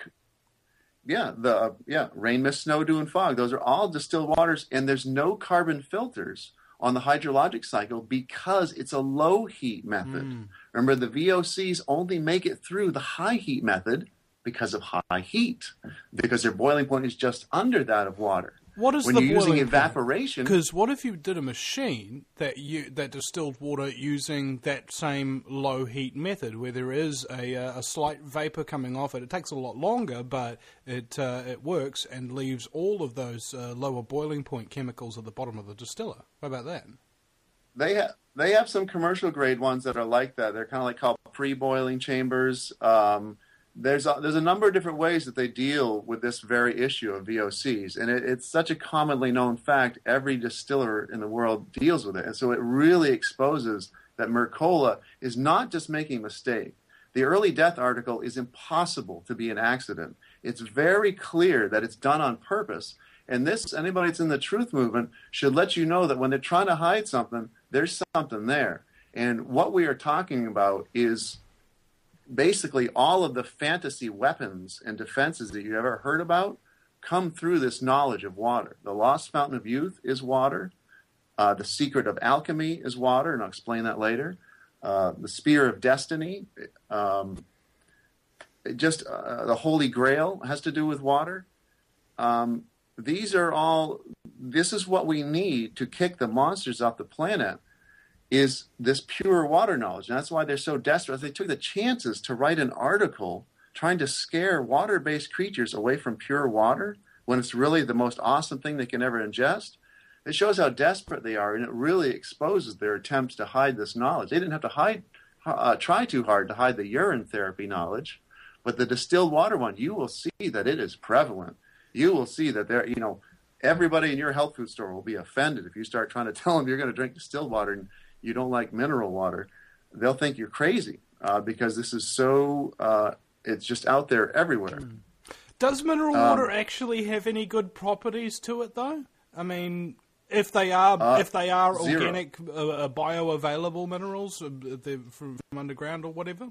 rain, mist, snow, dew, and fog. Those are all distilled waters, and there's no carbon filters on the hydrologic cycle because it's a low heat method. Remember, the VOCs only make it through the high heat method because of high heat, because their boiling point is just under that of water. What is when the you're using boiling evaporation? Because what if you did a machine that distilled water using that same low heat method, where there is a slight vapor coming off it? It takes a lot longer, but it works and leaves all of those lower boiling point chemicals at the bottom of the distiller. What about that? They have some commercial grade ones that are like that. They're kind of like called pre-boiling chambers. There's a number of different ways that they deal with this very issue of VOCs, and it's such a commonly known fact. Every distiller in the world deals with it, and so it really exposes that Mercola is not just making a mistake. The early death article is impossible to be an accident. It's very clear that it's done on purpose, and anybody that's in the truth movement should let you know that when they're trying to hide something, there's something there. And what we are talking about is basically all of the fantasy weapons and defenses that you ever heard about come through this knowledge of water. The lost fountain of youth is water. The secret of alchemy is water, and I'll explain that later. The spear of destiny, the Holy Grail has to do with water. This is what we need to kick the monsters off the planet, is this pure water knowledge. And that's why they're so desperate. They took the chances to write an article trying to scare water-based creatures away from pure water when it's really the most awesome thing they can ever ingest. It shows how desperate they are, and it really exposes their attempts to hide this knowledge. They didn't have to try too hard to hide the urine therapy knowledge, but the distilled water one, you will see that it is prevalent. You will see that everybody in your health food store will be offended if you start trying to tell them you're going to drink distilled water and you don't like mineral water. They'll think you're crazy because this is so, it's just out there everywhere. Does mineral water actually have any good properties to it, though? I mean, if they are organic, bioavailable minerals from underground or whatever?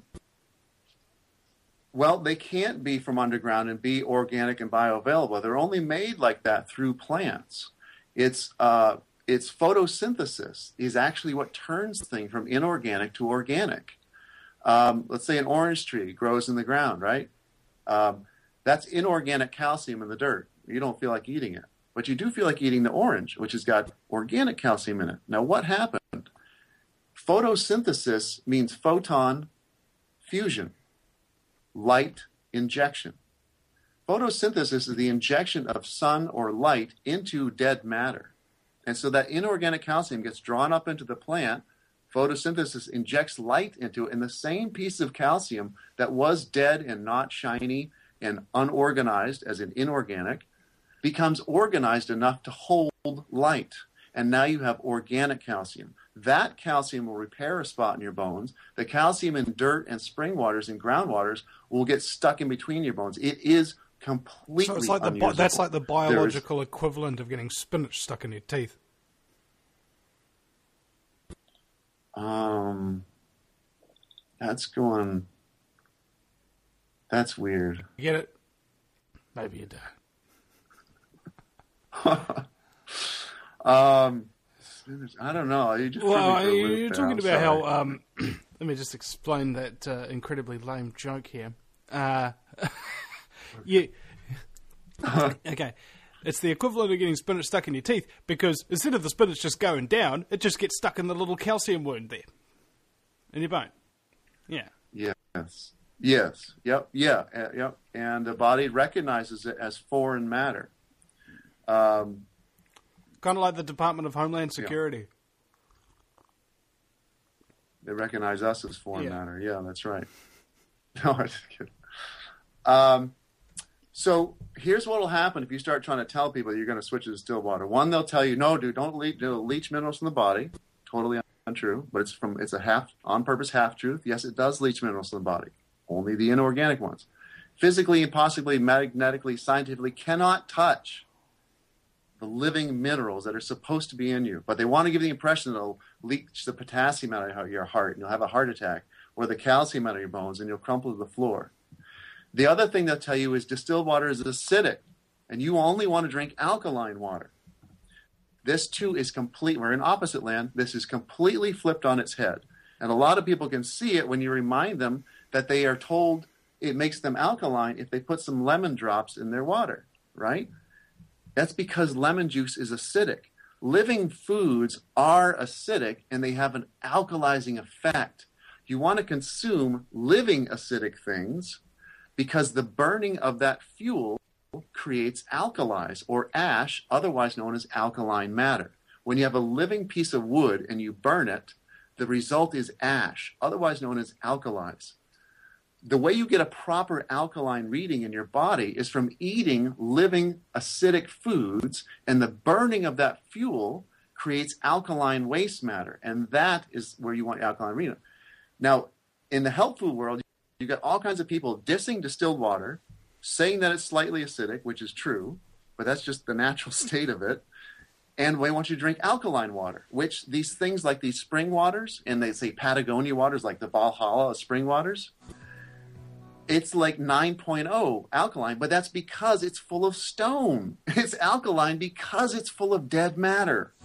Well, they can't be from underground and be organic and bioavailable. They're only made like that through plants. It's photosynthesis is actually what turns things from inorganic to organic. Let's say an orange tree grows in the ground, right? That's inorganic calcium in the dirt. You don't feel like eating it, but you do feel like eating the orange, which has got organic calcium in it. Now, what happened? Photosynthesis means photon fusion, light injection. Photosynthesis is the injection of sun or light into dead matter. And so that inorganic calcium gets drawn up into the plant. Photosynthesis injects light into it, and the same piece of calcium that was dead and not shiny and unorganized, as in inorganic, becomes organized enough to hold light. And now you have organic calcium. That calcium will repair a spot in your bones. The calcium in dirt and spring waters and groundwaters will get stuck in between your bones. It is completely So it's like unusable. that's like the biological equivalent of getting spinach stuck in your teeth. That's weird. You get it? Maybe you don't. Spinach, I don't know. You just You're talking about how. Let me just explain that incredibly lame joke here. Okay. It's the equivalent of getting spinach stuck in your teeth because instead of the spinach just going down, it just gets stuck in the little calcium wound there in your bone. Yeah. Yes. Yep. Yep. And the body recognizes it as foreign matter. Kind of like the Department of Homeland Security. They recognize us as foreign matter. Yeah, that's right. No, I'm just kidding. So here's what will happen if you start trying to tell people you're going to switch to distilled water. One, they'll tell you, no, dude, don't leach minerals from the body. Totally untrue, but it's a on-purpose half-truth. Yes, it does leach minerals from the body. Only the inorganic ones. Physically and possibly magnetically, scientifically cannot touch the living minerals that are supposed to be in you. But they want to give the impression that it'll leach the potassium out of your heart and you'll have a heart attack, or the calcium out of your bones and you'll crumple to the floor. The other thing they'll tell you is distilled water is acidic, and you only want to drink alkaline water. This, too, is complete. We're in opposite land. This is completely flipped on its head. And a lot of people can see it when you remind them that they are told it makes them alkaline if they put some lemon drops in their water, right? That's because lemon juice is acidic. Living foods are acidic, and they have an alkalizing effect. You want to consume living acidic things because the burning of that fuel creates alkalis, or ash, otherwise known as alkaline matter. When you have a living piece of wood and you burn it, the result is ash, otherwise known as alkalis. The way you get a proper alkaline reading in your body is from eating living acidic foods, and the burning of that fuel creates alkaline waste matter, and that is where you want alkaline reading. Now, in the health food world, you got all kinds of people dissing distilled water, saying that it's slightly acidic, which is true, but that's just the natural state of it. And they want you to drink alkaline water, which these things like these spring waters, and they say Patagonia waters, like the Valhalla spring waters, it's like 9.0 alkaline, but that's because it's full of stone. It's alkaline because it's full of dead matter.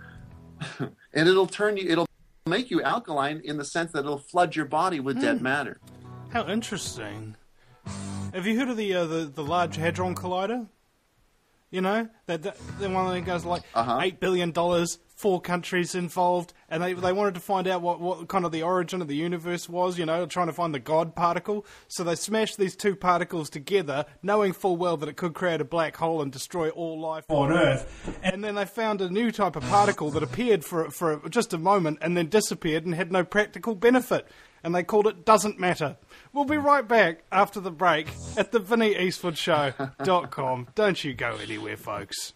And it'll make you alkaline in the sense that it'll flood your body with dead matter. How interesting. Have you heard of the Large Hadron Collider? You know, that one that goes like $8 billion, 4 countries involved, and they wanted to find out what kind of the origin of the universe was, you know, trying to find the God particle. So they smashed these two particles together, knowing full well that it could create a black hole and destroy all life on Earth. And then they found a new type of particle that appeared for just a moment and then disappeared and had no practical benefit. And they called it Doesn't Matter. We'll be right back after the break at the VinnyEastwoodShow.com. Don't you go anywhere, folks.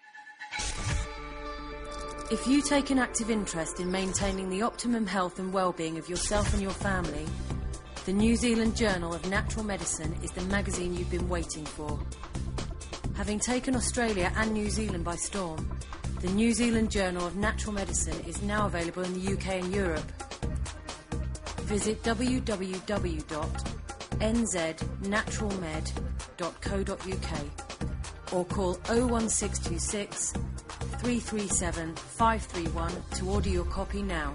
If you take an active interest in maintaining the optimum health and well-being of yourself and your family, the New Zealand Journal of Natural Medicine is the magazine you've been waiting for. Having taken Australia and New Zealand by storm, the New Zealand Journal of Natural Medicine is now available in the UK and Europe. Visit www.nznaturalmed.co.uk or call 01626 337 531 to order your copy now.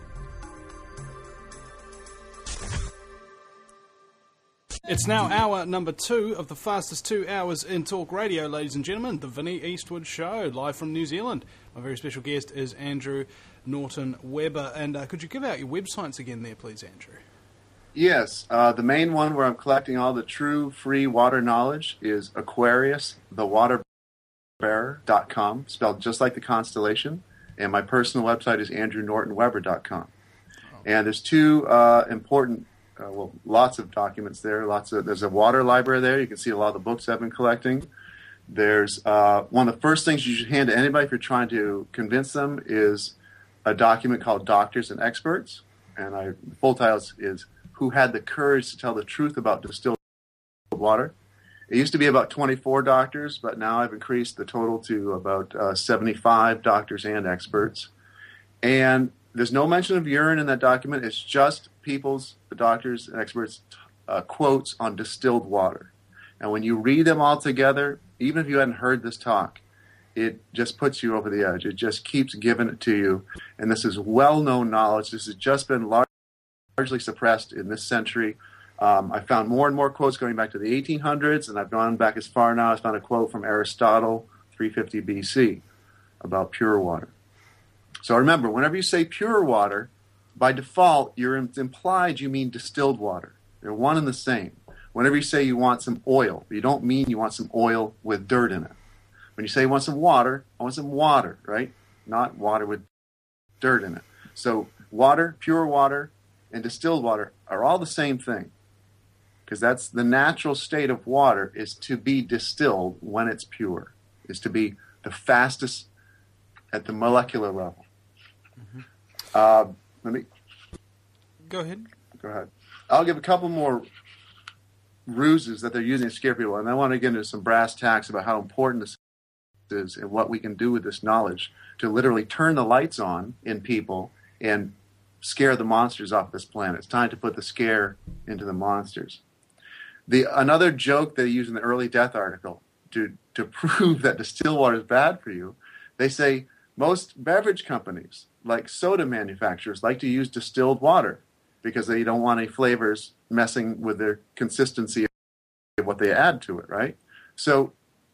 It's now hour number 2 of the fastest 2 hours in talk radio, ladies and gentlemen. The Vinny Eastwood Show, live from New Zealand. My very special guest is Andrew Norton Webber. And could you give out your websites again there, please, Andrew? Yes. The main one where I'm collecting all the true free water knowledge is Aquarius, thewaterbearer.com, spelled just like the constellation. And my personal website is andrewnortonwebber.com. And there's 2 important lots of documents there. There's a water library there. You can see a lot of the books I've been collecting. There's one of the first things you should hand to anybody if you're trying to convince them is a document called Doctors and Experts. And the full title is Who Had the Courage to Tell the Truth About Distilled Water. It used to be about 24 doctors, but now I've increased the total to about 75 doctors and experts. And there's no mention of urine in that document. It's just the doctors and experts, quotes on distilled water. And when you read them all together, even if you hadn't heard this talk, it just puts you over the edge. It just keeps giving it to you. And this is well-known knowledge. This has just been largely suppressed in this century. I found more and more quotes going back to the 1800s, and I've gone back as far now. I found a quote from Aristotle, 350 BC, about pure water. So remember, whenever you say pure water, by default, it's implied you mean distilled water. They're one and the same. Whenever you say you want some oil, you don't mean you want some oil with dirt in it. When you say you want some water, I want some water, right? Not water with dirt in it. So water, pure water, and distilled water are all the same thing. Because that's the natural state of water, is to be distilled when it's pure, is to be the fastest at the molecular level. Mm-hmm. Let me go ahead. I'll give a couple more ruses that they're using to scare people, and I want to get into some brass tacks about how important this is and what we can do with this knowledge to literally turn the lights on in people and scare the monsters off this planet. It's time to put the scare into the monsters. Another joke they use in the early death article to prove that distilled water is bad for you, they say most beverage companies, like soda manufacturers, like to use distilled water because they don't want any flavors messing with the consistency of what they add to it, right? So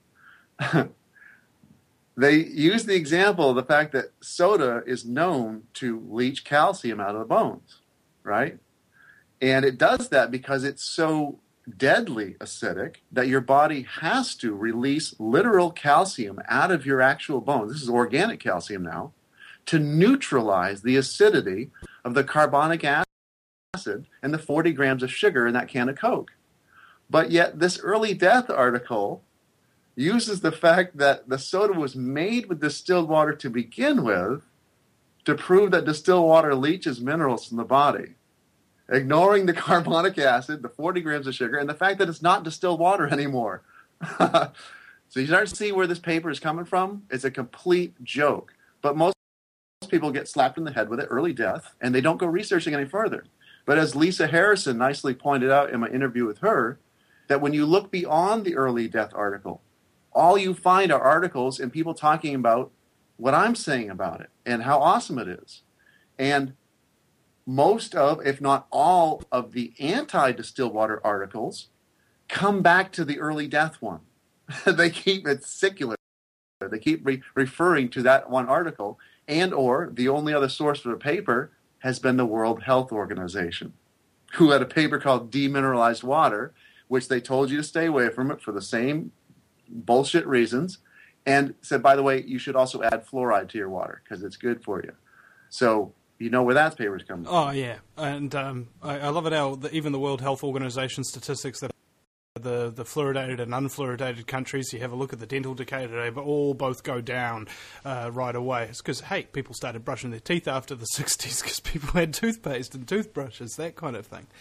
they use the example of the fact that soda is known to leach calcium out of the bones, right? And it does that because it's so deadly acidic that your body has to release literal calcium out of your actual bones. This is organic calcium now, to neutralize the acidity of the carbonic acid and the 40 grams of sugar in that can of Coke. But yet this early death article uses the fact that the soda was made with distilled water to begin with to prove that distilled water leaches minerals from the body, ignoring the carbonic acid, the 40 grams of sugar, and the fact that it's not distilled water anymore. So you start to see where this paper is coming from. It's a complete joke. But most people get slapped in the head with it, early death, and they don't go researching any further. But as Lisa Harrison nicely pointed out in my interview with her, that when you look beyond the early death article, all you find are articles and people talking about what I'm saying about it and how awesome it is. And most of, if not all, of the anti-distilled water articles come back to the early death one. They keep it secular. They keep referring to that one article, and or the only other source for the paper has been the World Health Organization, who had a paper called Demineralized Water, which they told you to stay away from it for the same bullshit reasons, and said, by the way, you should also add fluoride to your water because it's good for you. So you know where that paper's coming from. Oh, yeah. And I love it how even the World Health Organization statistics that the fluoridated and unfluoridated countries, you have a look at the dental decay today, but both go down right away. It's because, hey, people started brushing their teeth after the 60s because people had toothpaste and toothbrushes, that kind of thing.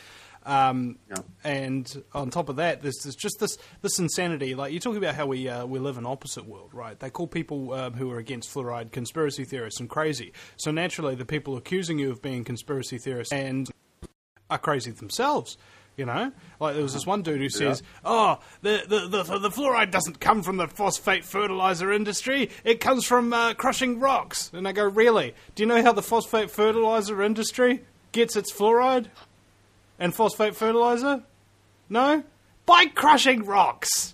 And on top of that, there's just this insanity. Like, you're talking about how we live in an opposite world, right? They call people who are against fluoride conspiracy theorists and crazy. So naturally, the people accusing you of being conspiracy theorists and are crazy themselves. You know, like there was this one dude who says, "Oh, the fluoride doesn't come from the phosphate fertilizer industry; it comes from crushing rocks." And I go, "Really? Do you know how the phosphate fertilizer industry gets its fluoride and phosphate fertilizer? No, by crushing rocks."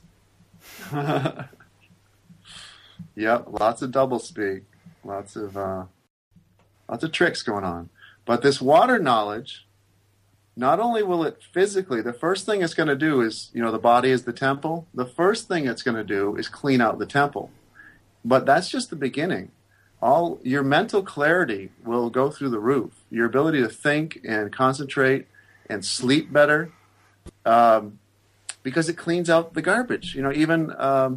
Yep, lots of doublespeak, lots of tricks going on. But this water knowledge. Not only will it physically, the first thing it's going to do is, the body is the temple. The first thing it's going to do is clean out the temple. But that's just the beginning. All your mental clarity will go through the roof. Your ability to think and concentrate and sleep better, because it cleans out the garbage. Even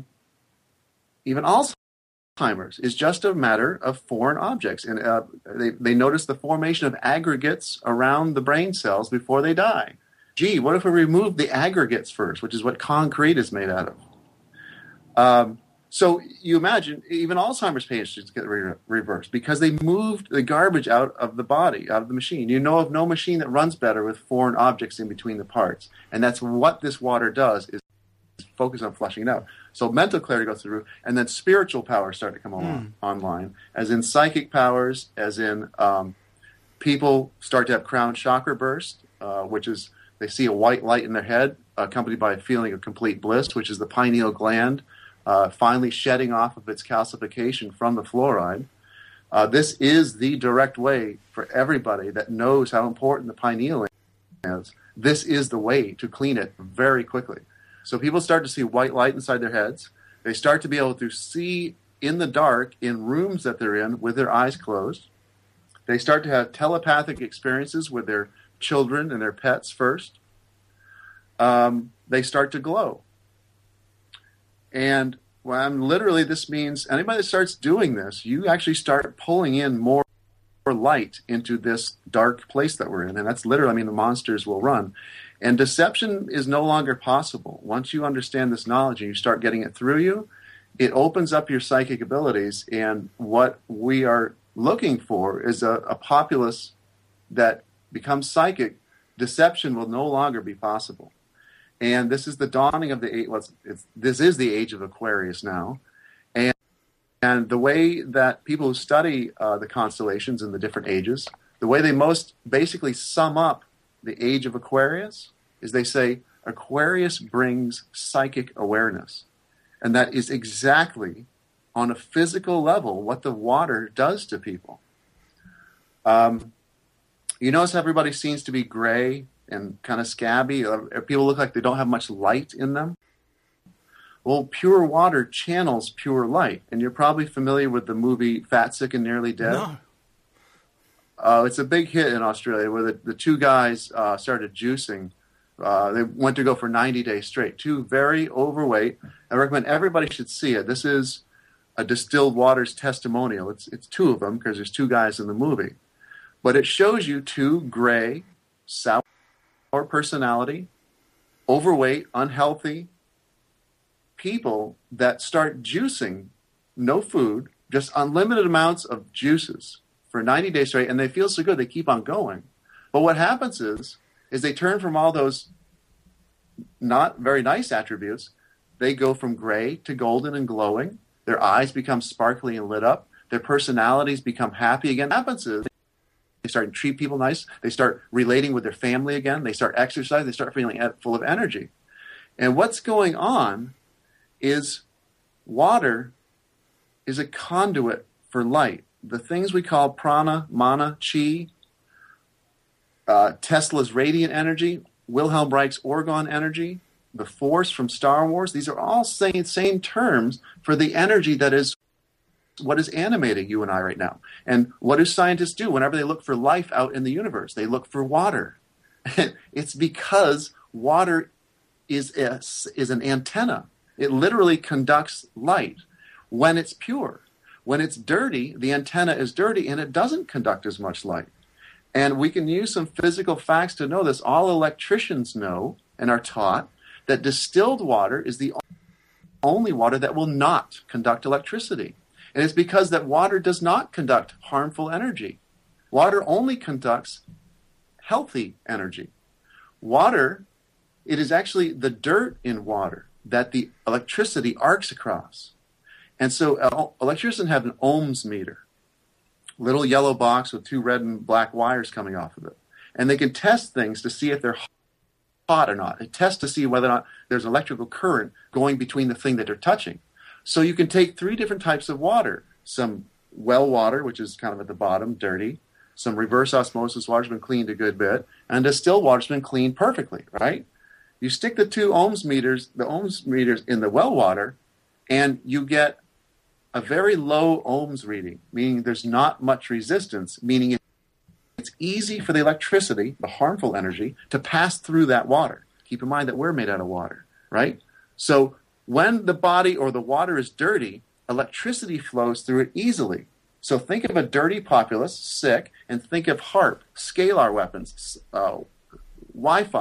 Alzheimer's is just a matter of foreign objects. And they notice the formation of aggregates around the brain cells before they die. gee, what if we remove the aggregates first, which is what concrete is made out of? So you imagine even Alzheimer's patients get reversed because they moved the garbage out of the body, out of the machine. You know of no machine that runs better with foreign objects in between the parts. And that's what this water does, is focus on flushing it out. So mental clarity goes through, and then spiritual powers start to come online, as in psychic powers, as in people start to have crown chakra burst, which is they see a white light in their head accompanied by a feeling of complete bliss, which is the pineal gland finally shedding off of its calcification from the fluoride. This is the direct way for everybody that knows how important the pineal is. This is the way to clean it very quickly. So people start to see white light inside their heads. They start to be able to see in the dark in rooms that they're in with their eyes closed. They start to have telepathic experiences with their children and their pets first. They start to glow. And literally this means anybody that starts doing this, you actually start pulling in more light into this dark place that we're in. And that's literally, the monsters will run. And deception is no longer possible. Once you understand this knowledge and you start getting it through you, it opens up your psychic abilities. And what we are looking for is a populace that becomes psychic. Deception will no longer be possible. And this is the dawning of the age. This is the age of Aquarius now, and the way that people who study the constellations in the different ages, the way they most basically sum up the age of Aquarius is they say Aquarius brings psychic awareness, and that is exactly on a physical level what the water does to people. You notice everybody seems to be gray and kind of scabby. People look like they don't have much light in them. Well, pure water channels pure light. And you're probably familiar with the movie Fat, Sick, and Nearly Dead. No. It's a big hit in Australia where the two guys started juicing. They went to go for 90 days straight. Two very overweight. I recommend everybody should see it. This is a Distilled Waters testimonial. It's two of them because there's two guys in the movie. But it shows you two gray, sour personality, overweight, unhealthy people that start juicing, no food, just unlimited amounts of juices for 90 days straight, and they feel so good they keep on going. But what happens is they turn from all those not very nice attributes, they go from gray to golden and glowing. Their eyes become sparkly and lit up. Their personalities become happy again. What happens is they start to treat people nice. They start relating with their family again. They start exercising. They start feeling full of energy. And what's going on is water is a conduit for light. The things we call prana, mana, chi, Tesla's radiant energy, Wilhelm Reich's orgone energy, the force from Star Wars, these are all same terms for the energy that is what is animating you and I right now. And what do scientists do whenever they look for life out in the universe? They look for water. It's because water is an antenna. It literally conducts light when it's pure. When it's dirty, the antenna is dirty and it doesn't conduct as much light. And we can use some physical facts to know this. All electricians know and are taught that distilled water is the only water that will not conduct electricity. And it's because that water does not conduct harmful energy. Water only conducts healthy energy. Water, it is actually the dirt in water that the electricity arcs across. And so electricians have an ohms meter, little yellow box with two red and black wires coming off of it. And they can test things to see if they're hot or not. They test to see whether or not there's electrical current going between the thing that they're touching. So you can take three different types of water. Some well water, which is kind of at the bottom, dirty. Some reverse osmosis water's been cleaned a good bit. And distilled water's been cleaned perfectly, right? You stick the ohms meters in the well water, and you get a very low ohms reading, meaning there's not much resistance, meaning it's easy for the electricity, the harmful energy, to pass through that water. Keep in mind that we're made out of water, right? So when the body or the water is dirty, electricity flows through it easily. So think of a dirty populace, sick, and think of HAARP, scalar weapons, Wi-Fi,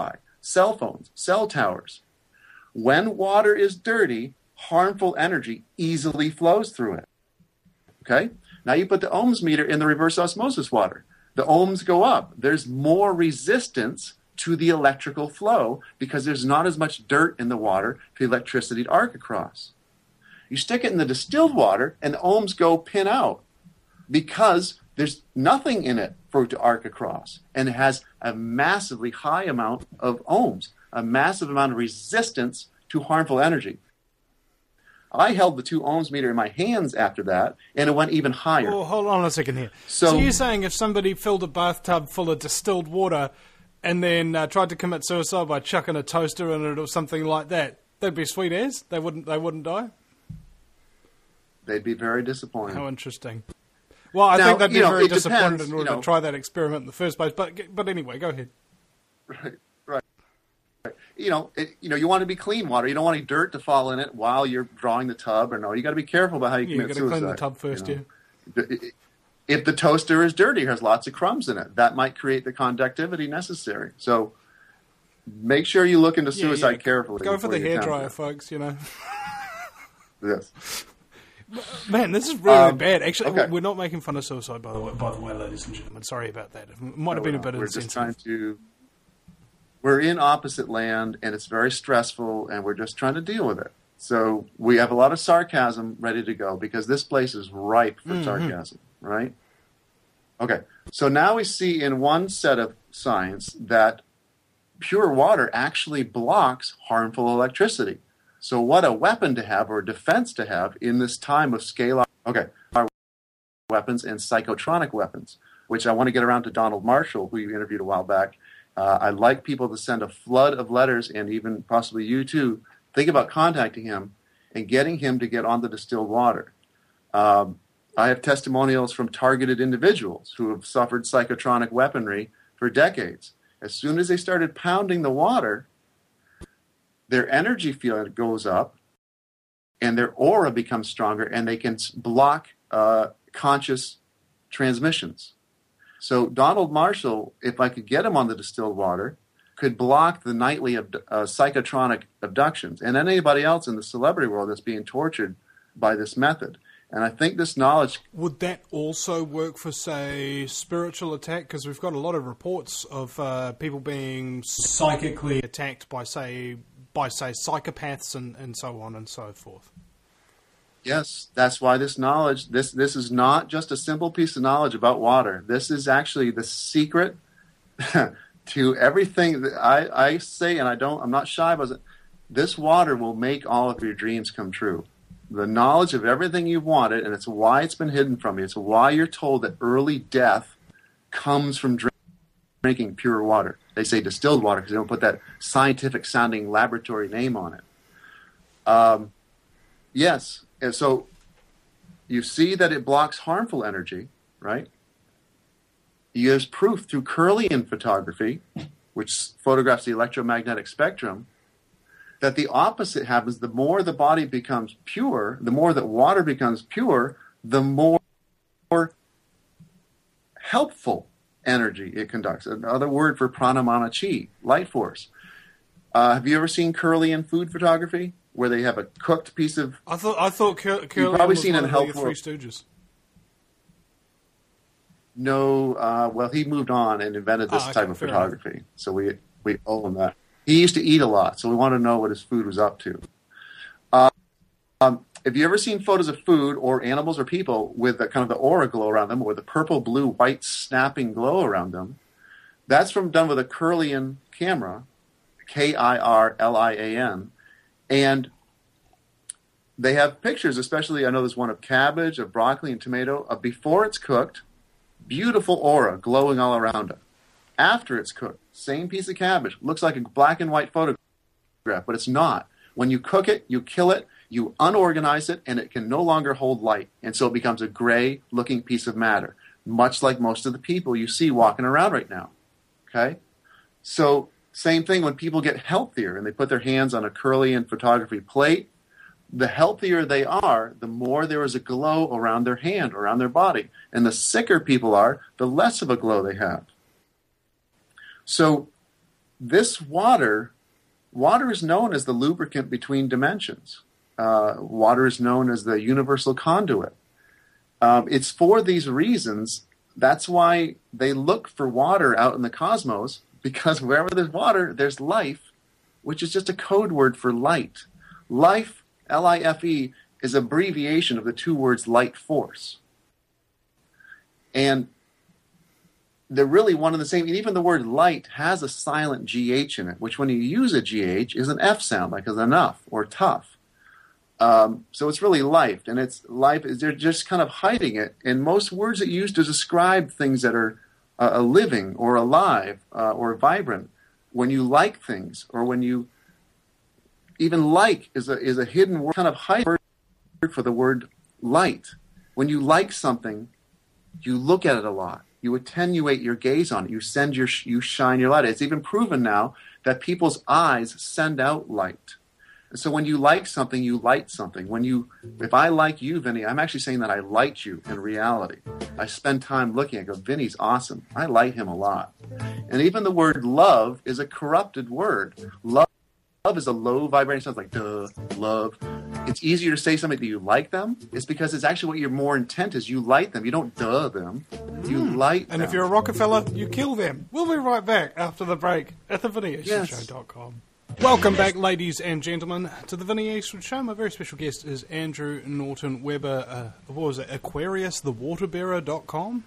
cell phones, cell towers. When water is dirty, harmful energy easily flows through it. Okay? Now you put the ohms meter in the reverse osmosis water. The ohms go up. There's more resistance to the electrical flow because there's not as much dirt in the water for the electricity to arc across. You stick it in the distilled water and the ohms go pin out because there's nothing in it for it to arc across. And it has a massively high amount of ohms, a massive amount of resistance to harmful energy. I held the 2 ohms meter in my hands after that, and it went even higher. Well, hold on a second here. So you're saying if somebody filled a bathtub full of distilled water and then tried to commit suicide by chucking a toaster in it or something like that, they'd be sweet as? They wouldn't die? They'd be very disappointed. How interesting. Well, I think they'd be very disappointed in order to try that experiment in the first place. But anyway, go ahead. Right. You want to be clean water. You don't want any dirt to fall in it while you're drawing the tub. You got to be careful about how you commit suicide. You got to clean the tub first, If the toaster is dirty, has lots of crumbs in it, that might create the conductivity necessary. So make sure you look into suicide carefully. Go for the hairdryer, folks, Yes. Man, this is really bad. Actually, we're not making fun of suicide, by the way, ladies and gentlemen. Sorry about that. It might have been a bit insensitive. We're in opposite land, and it's very stressful, and we're just trying to deal with it. So we have a lot of sarcasm ready to go because this place is ripe for sarcasm, right? Okay, so now we see in one set of science that pure water actually blocks harmful electricity. So what a weapon to have or a defense to have in this time of scalar weapons and psychotronic weapons, which I want to get around to Donald Marshall, who you interviewed a while back. I'd like people to send a flood of letters, and even possibly you too, think about contacting him and getting him to get on the distilled water. I have testimonials from targeted individuals who have suffered psychotronic weaponry for decades. As soon as they started pounding the water, their energy field goes up and their aura becomes stronger, and they can block conscious transmissions. So Donald Marshall, if I could get him on the distilled water, could block the nightly psychotronic abductions and anybody else in the celebrity world that's being tortured by this method. And I think this knowledge... Would that also work for, say, spiritual attack? Because we've got a lot of reports of people being psychically attacked by, say, psychopaths and so on and so forth. Yes, that's why this knowledge, this is not just a simple piece of knowledge about water. This is actually the secret to everything that I say, and I'm not shy about it. This water will make all of your dreams come true. The knowledge of everything you've wanted, and it's why it's been hidden from you. It's why you're told that early death comes from drinking pure water. They say distilled water because they don't put that scientific-sounding laboratory name on it. Yes. And so you see that it blocks harmful energy, right? There's proof through Kirlian photography, which photographs the electromagnetic spectrum, that the opposite happens. The more the body becomes pure, the more that water becomes pure, the more helpful energy it conducts. Another word for pranamana chi, light force. Have you ever seen Kirlian food photography, where they have a cooked piece of... I thought Kirlian you've probably was seen one in of Health the Three World. Stooges. No, well, he moved on and invented this type of photography. Enough. So we owe him that. He used to eat a lot, so we want to know what his food was up to. Have you ever seen photos of food or animals or people with the kind of the aura glow around them, or the purple, blue, white snapping glow around them? That's done with a Kirlian camera, Kirlian, and they have pictures, especially I know there's one of cabbage, of broccoli, and tomato, of before it's cooked, beautiful aura glowing all around it. After it's cooked, same piece of cabbage, looks like a black and white photograph, but it's not. When you cook it, you kill it, you unorganize it, and it can no longer hold light, and so it becomes a gray-looking piece of matter, much like most of the people you see walking around right now. Okay? So same thing when people get healthier and they put their hands on a Kirlian photography plate, the healthier they are, the more there is a glow around their hand, around their body. And the sicker people are, the less of a glow they have. So this water is known as the lubricant between dimensions. Water is known as the universal conduit. It's for these reasons. That's why they look for water out in the cosmos, because wherever there's water, there's life, which is just a code word for light. Life, L-I-F-E, is an abbreviation of the two words light force. And they're really one and the same. And even the word light has a silent GH in it, which when you use a GH is an F sound, like as enough or tough. So it's really life, and it's life. They're just kind of hiding it. And most words that you use to describe things that are living or alive or vibrant, when you like things, or when you even like is a hidden word, kind of hiding word for the word light. When you like something, you look at it a lot. You attenuate your gaze on it. You shine your light. It's even proven now that people's eyes send out light. So when you like something, you light something. If I like you, Vinny, I'm actually saying that I light you in reality. I spend time looking. I go, Vinny's awesome. I light him a lot. And even the word love is a corrupted word. Love is a low vibrating. Sounds like duh, love. It's easier to say something that you like them. It's because it's actually what your more intent is. You light them. You don't duh them. You light them. And if you're a Rockefeller, you kill them. We'll be right back after the break at thevinnieeastwoodshow.com. Welcome back, ladies and gentlemen, to the Vinnie Eastwood Show. My very special guest is Andrew Norton Webber. What was it? AquariusTheWaterbearer.com?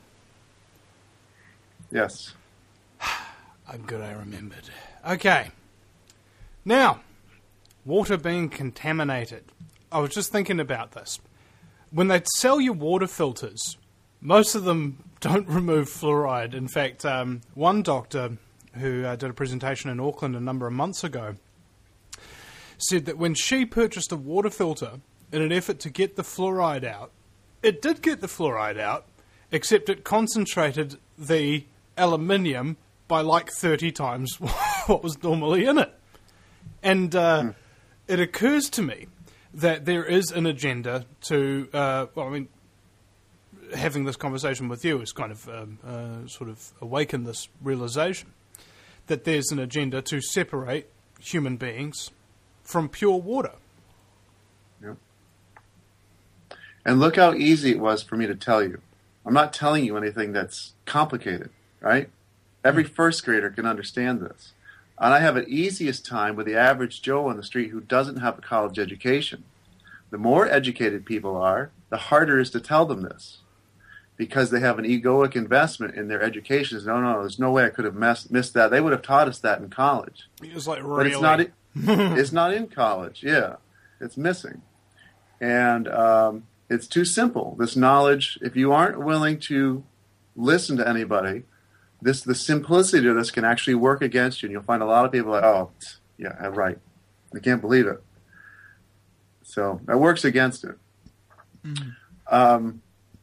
Yes. I'm good, I remembered. Okay. Now, water being contaminated. I was just thinking about this. When they sell you water filters, most of them don't remove fluoride. In fact, one doctor who did a presentation in Auckland a number of months ago said that when she purchased a water filter in an effort to get the fluoride out, it did get the fluoride out, except it concentrated the aluminium by like 30 times what was normally in it. And it occurs to me that there is an agenda to, having this conversation with you has kind of sort of awakened this realization that there's an agenda to separate human beings from pure water. Yep. And look how easy it was for me to tell you. I'm not telling you anything that's complicated, right? Every first grader can understand this. And I have an easiest time with the average Joe on the street who doesn't have a college education. The more educated people are, the harder it is to tell them this, because they have an egoic investment in their education. No, there's no way I could have missed that. They would have taught us that in college. It's like, but really? It's not in college. Yeah, it's missing. And it's too simple. This knowledge, if you aren't willing to listen to anybody, the simplicity of this can actually work against you. And you'll find a lot of people like, oh, yeah, I'm right. I can't believe it. So that works against it. Mm-hmm.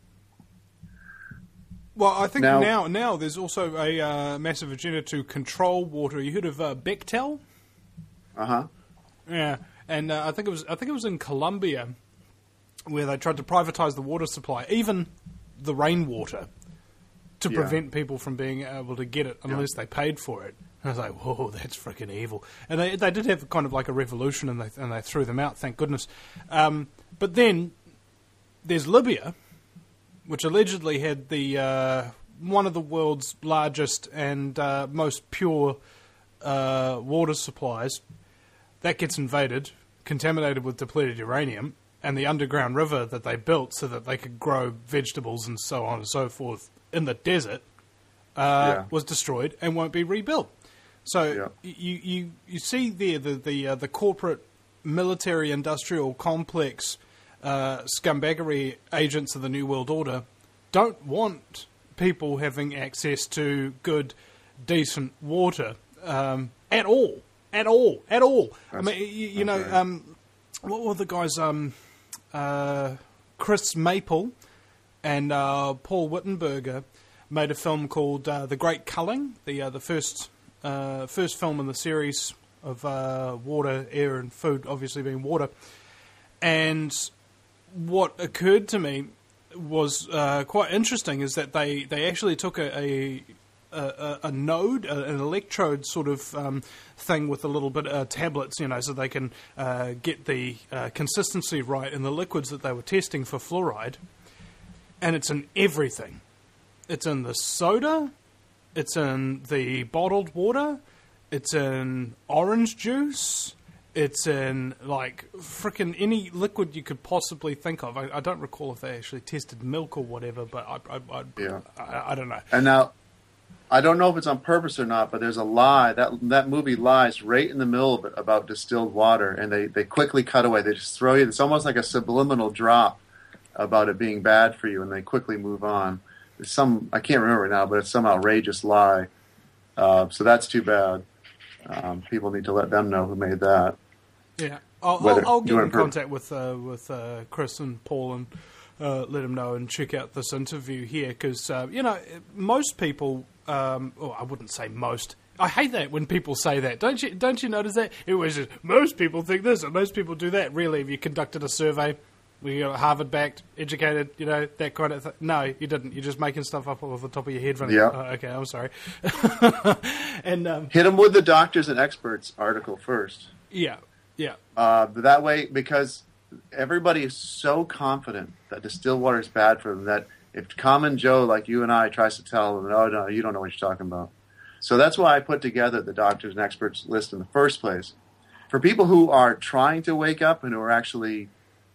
Well, I think now there's also a massive agenda to control water. You heard of Bechtel? Uh-huh. Yeah, and I think it was in Colombia where they tried to privatize the water supply, even the rainwater, to prevent people from being able to get it unless they paid for it. And I was like, whoa, that's freaking evil. And they did have kind of like a revolution, and they threw them out, thank goodness. But then there's Libya, which allegedly had the one of the world's largest and most pure water supplies. That gets invaded, contaminated with depleted uranium, and the underground river that they built so that they could grow vegetables and so on and so forth in the desert was destroyed and won't be rebuilt. So you see there the corporate military industrial complex scumbaggery agents of the New World Order don't want people having access to good, decent water at all. I mean, what were the guys? Chris Maple and Paul Wittenberger made a film called The Great Culling, the first film in the series of water, air, and food, obviously being water. And what occurred to me was quite interesting is that they actually took a a node, an electrode sort of thing with a little bit of tablets, so they can get the consistency right in the liquids that they were testing for fluoride. And it's in everything. It's in the soda, it's in the bottled water, it's in orange juice, it's in, like, frickin' any liquid you could possibly think of. I don't recall if they actually tested milk or whatever, but I don't know. And now, I don't know if it's on purpose or not, but there's a lie. That movie lies right in the middle of it about distilled water, and they quickly cut away. They just throw you, it's almost like a subliminal drop about it being bad for you, and they quickly move on. It's I can't remember it now, but it's some outrageous lie. So that's too bad. People need to let them know who made that. Yeah, I'll get in contact with Chris and Paul and let them know and check out this interview here, because most people, I wouldn't say most. I hate that when people say that. Don't you notice that? It was just, most people think this and most people do that. Really, if you conducted a survey, we got Harvard-backed, educated, that kind of thing. No, you didn't. You're just making stuff up off the top of your head. Yeah. Oh, okay, I'm sorry. And hit them with the doctors and experts article first. Yeah. That way, because everybody is so confident that distilled water is bad for them that if common Joe like you and I tries to tell them, no, you don't know what you're talking about. So that's why I put together the doctors and experts list in the first place. For people who are trying to wake up and who are actually,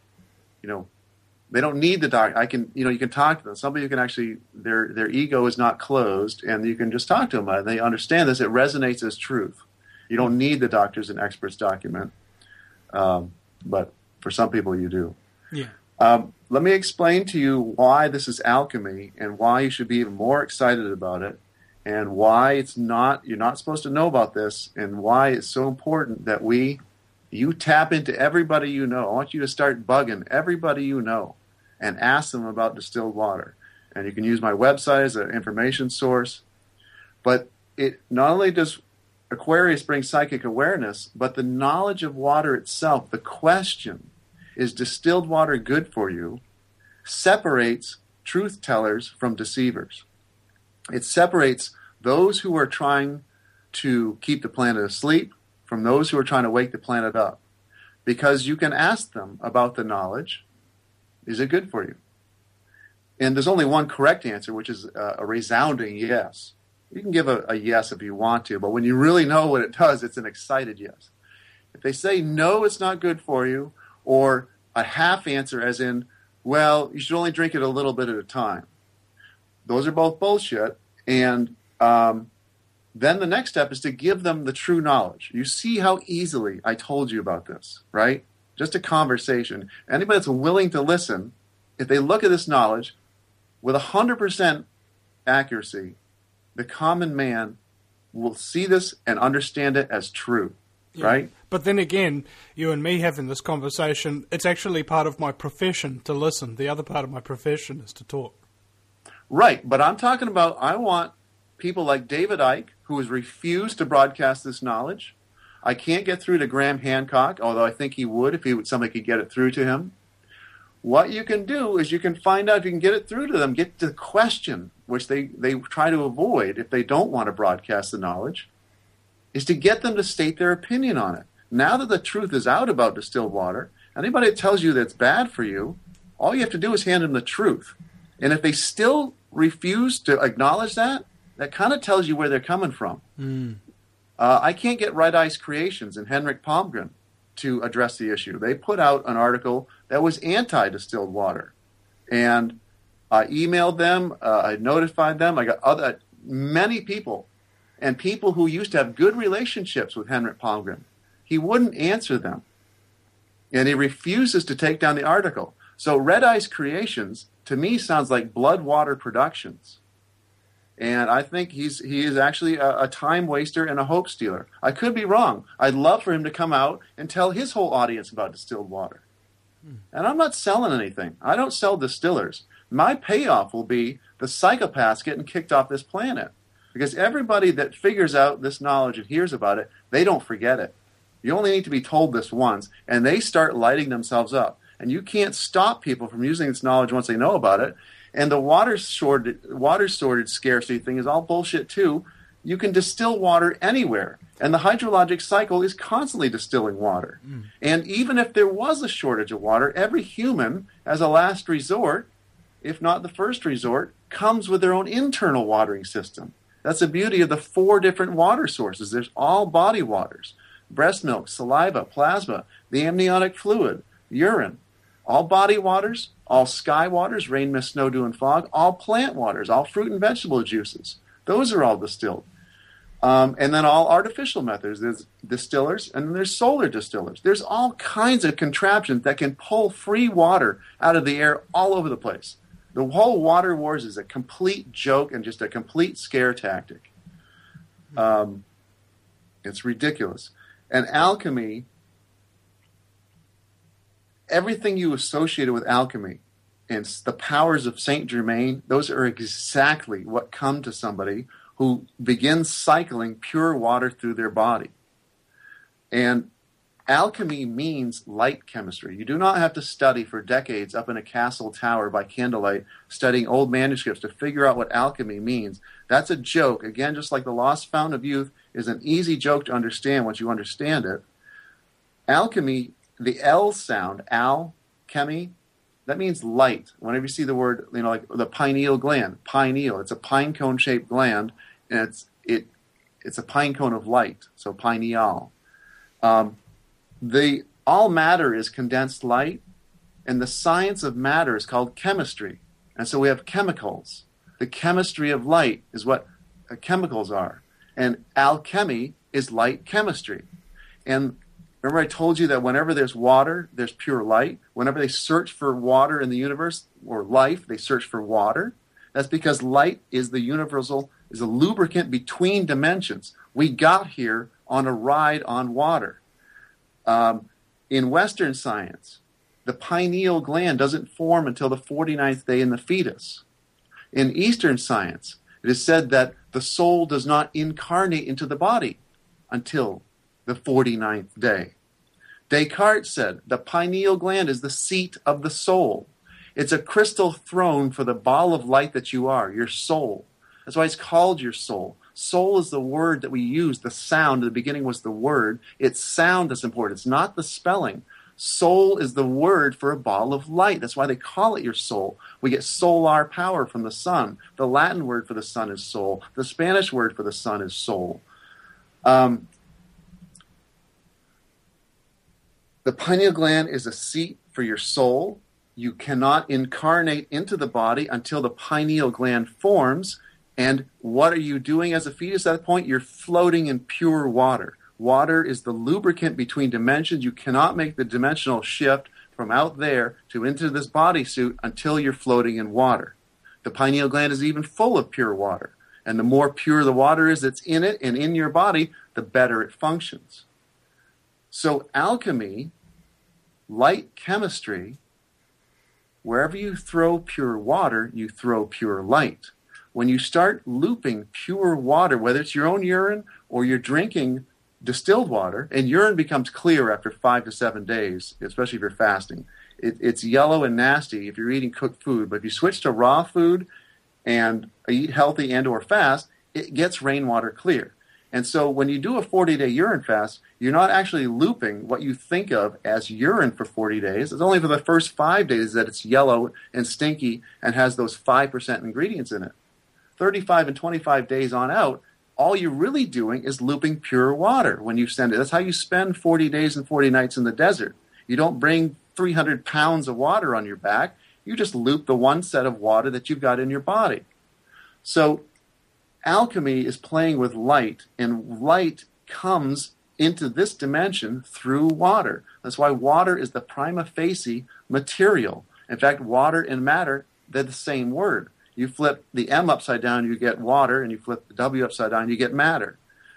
they don't need the doctor. You can talk to them. Somebody who can actually, their ego is not closed, and you can just talk to them about it. They understand this. It resonates as truth. You don't need the doctors and experts document, but for some people you do. Yeah. Let me explain to you why this is alchemy and why you should be even more excited about it, and why you're not supposed to know about this, and why it's so important that you tap into everybody you know. I want you to start bugging everybody you know and ask them about distilled water. And you can use my website as an information source. But it not only does Aquarius bring psychic awareness, but the knowledge of water itself, the question, is distilled water good for you, separates truth tellers from deceivers. It separates those who are trying to keep the planet asleep from those who are trying to wake the planet up. Because you can ask them about the knowledge. Is it good for you? And there's only one correct answer, which is a resounding yes. You can give a yes if you want to, but when you really know what it does, it's an excited yes. If they say, no, it's not good for you, or a half answer as in, well, you should only drink it a little bit at a time. Those are both bullshit. And then the next step is to give them the true knowledge. You see how easily I told you about this, right? Just a conversation. Anybody that's willing to listen, if they look at this knowledge with 100% accuracy, the common man will see this and understand it as true, right? But then again, you and me having this conversation, it's actually part of my profession to listen. The other part of my profession is to talk. Right, but I'm talking about, I want people like David Icke, who has refused to broadcast this knowledge. I can't get through to Graham Hancock, although I think he would if somebody could get it through to him. What you can do is you can find out if you can get it through to them, get to the question, which they try to avoid if they don't want to broadcast the knowledge, is to get them to state their opinion on it. Now that the truth is out about distilled water, anybody that tells you that it's bad for you, all you have to do is hand them the truth. And if they still refuse to acknowledge that, that kind of tells you where they're coming from. I can't get Red Ice Creations and Henrik Palmgren to address the issue. They put out an article that was anti-distilled water. And I emailed them, I notified them, I got many people, and people who used to have good relationships with Henrik Palmgren. He wouldn't answer them. And he refuses to take down the article. So Red Ice Creations, to me, sounds like Bloodwater Productions. And I think he is actually a time waster and a hope stealer. I could be wrong. I'd love for him to come out and tell his whole audience about distilled water. And I'm not selling anything. I don't sell distillers. My payoff will be the psychopaths getting kicked off this planet. Because everybody that figures out this knowledge and hears about it, they don't forget it. You only need to be told this once, and they start lighting themselves up. And you can't stop people from using this knowledge once they know about it. And the water shortage scarcity thing is all bullshit too. You can distill water anywhere, and the hydrologic cycle is constantly distilling water. And even if there was a shortage of water, every human, as a last resort, if not the first resort, comes with their own internal watering system. That's the beauty of the 4 different water sources. There's all body waters: breast milk, saliva, plasma, the amniotic fluid, urine. All body waters, all sky waters, rain, mist, snow, dew, and fog, all plant waters, all fruit and vegetable juices. Those are all distilled. And then all artificial methods. There's distillers, and then there's solar distillers. There's all kinds of contraptions that can pull free water out of the air all over the place. The whole water wars is a complete joke and just a complete scare tactic. It's ridiculous. And alchemy, everything you associated with alchemy and the powers of Saint Germain, those are exactly what come to somebody who begins cycling pure water through their body. And alchemy means light chemistry. You do not have to study for decades up in a castle tower by candlelight, studying old manuscripts to figure out what alchemy means. That's a joke. Again, just like the Lost Fountain of Youth is an easy joke to understand once you understand it. Alchemy, the L sound, alchemy, that means light. Whenever you see the word, like the pineal gland, pineal, it's a pine cone shaped gland, and it's a pine cone of light, so pineal. All matter is condensed light, and the science of matter is called chemistry. And so we have chemicals. The chemistry of light is what chemicals are. And alchemy is light chemistry. And remember I told you that whenever there's water, there's pure light. Whenever they search for water in the universe, or life, they search for water. That's because light is is a lubricant between dimensions. We got here on a ride on water. In Western science, the pineal gland doesn't form until the 49th day in the fetus. In Eastern science, it is said that the soul does not incarnate into the body until the 49th day. Descartes said the pineal gland is the seat of the soul. It's a crystal throne for the ball of light that you are, your soul. That's why it's called your soul. Soul is the word that we use. The sound, in the beginning was the word. It's sound that's important. It's not the spelling. Soul is the word for a ball of light. That's why they call it your soul. We get solar power from the sun. The Latin word for the sun is soul. The Spanish word for the sun is soul. The pineal gland is a seat for your soul. You cannot incarnate into the body until the pineal gland forms. And what are you doing as a fetus at that point? You're floating in pure water. Water is the lubricant between dimensions. You cannot make the dimensional shift from out there to into this bodysuit until you're floating in water. The pineal gland is even full of pure water. And the more pure the water is that's in it and in your body, the better it functions. So alchemy, light chemistry, wherever you throw pure water, you throw pure light. When you start looping pure water, whether it's your own urine or you're drinking distilled water, and urine becomes clear after 5 to 7 days, especially if you're fasting. It's yellow and nasty if you're eating cooked food, but if you switch to raw food and eat healthy and or fast, it gets rainwater clear. And so when you do a 40-day urine fast, you're not actually looping what you think of as urine for 40 days. It's only for the first 5 days that it's yellow and stinky and has those 5% ingredients in it. 35 and 25 days on out, all you're really doing is looping pure water when you send it. That's how you spend 40 days and 40 nights in the desert. You don't bring 300 pounds of water on your back. You just loop the one set of water that you've got in your body. So alchemy is playing with light, and light comes into this dimension through water. That's why water is the prima facie material. In fact, water and matter, they're the same word. You flip the M upside down, you get water, and you flip the W upside down, you get matter.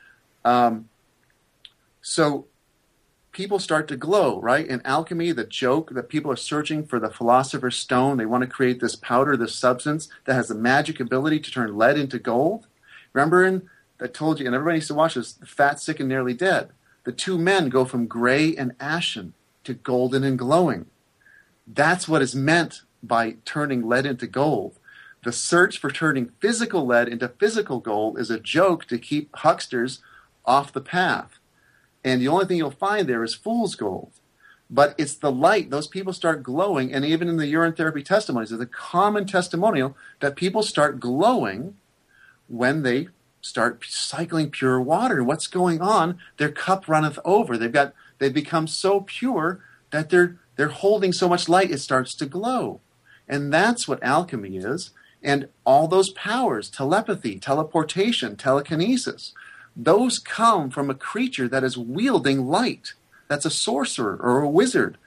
So people start to glow, right? In alchemy, the joke that people are searching for the philosopher's stone, they want to create this powder, this substance that has the magic ability to turn lead into gold. Remember, I told you, and everybody needs to watch this, The Fat, Sick, and Nearly Dead. The two men go from gray and ashen to golden and glowing. That's what is meant by turning lead into gold. the search for turning physical lead into physical gold is a joke to keep hucksters off the path. And the only thing you'll find there is fool's gold. But it's the light. Those people start glowing, and even in the urine therapy testimonies, there's a common testimonial that people start glowing when they start cycling pure water. What's going on? Their cup runneth over. They've become so pure that they're holding so much light it starts to glow. And that's what alchemy is. And all those powers, telepathy, teleportation, telekinesis, those come from a creature that is wielding light. That's a sorcerer or a wizard.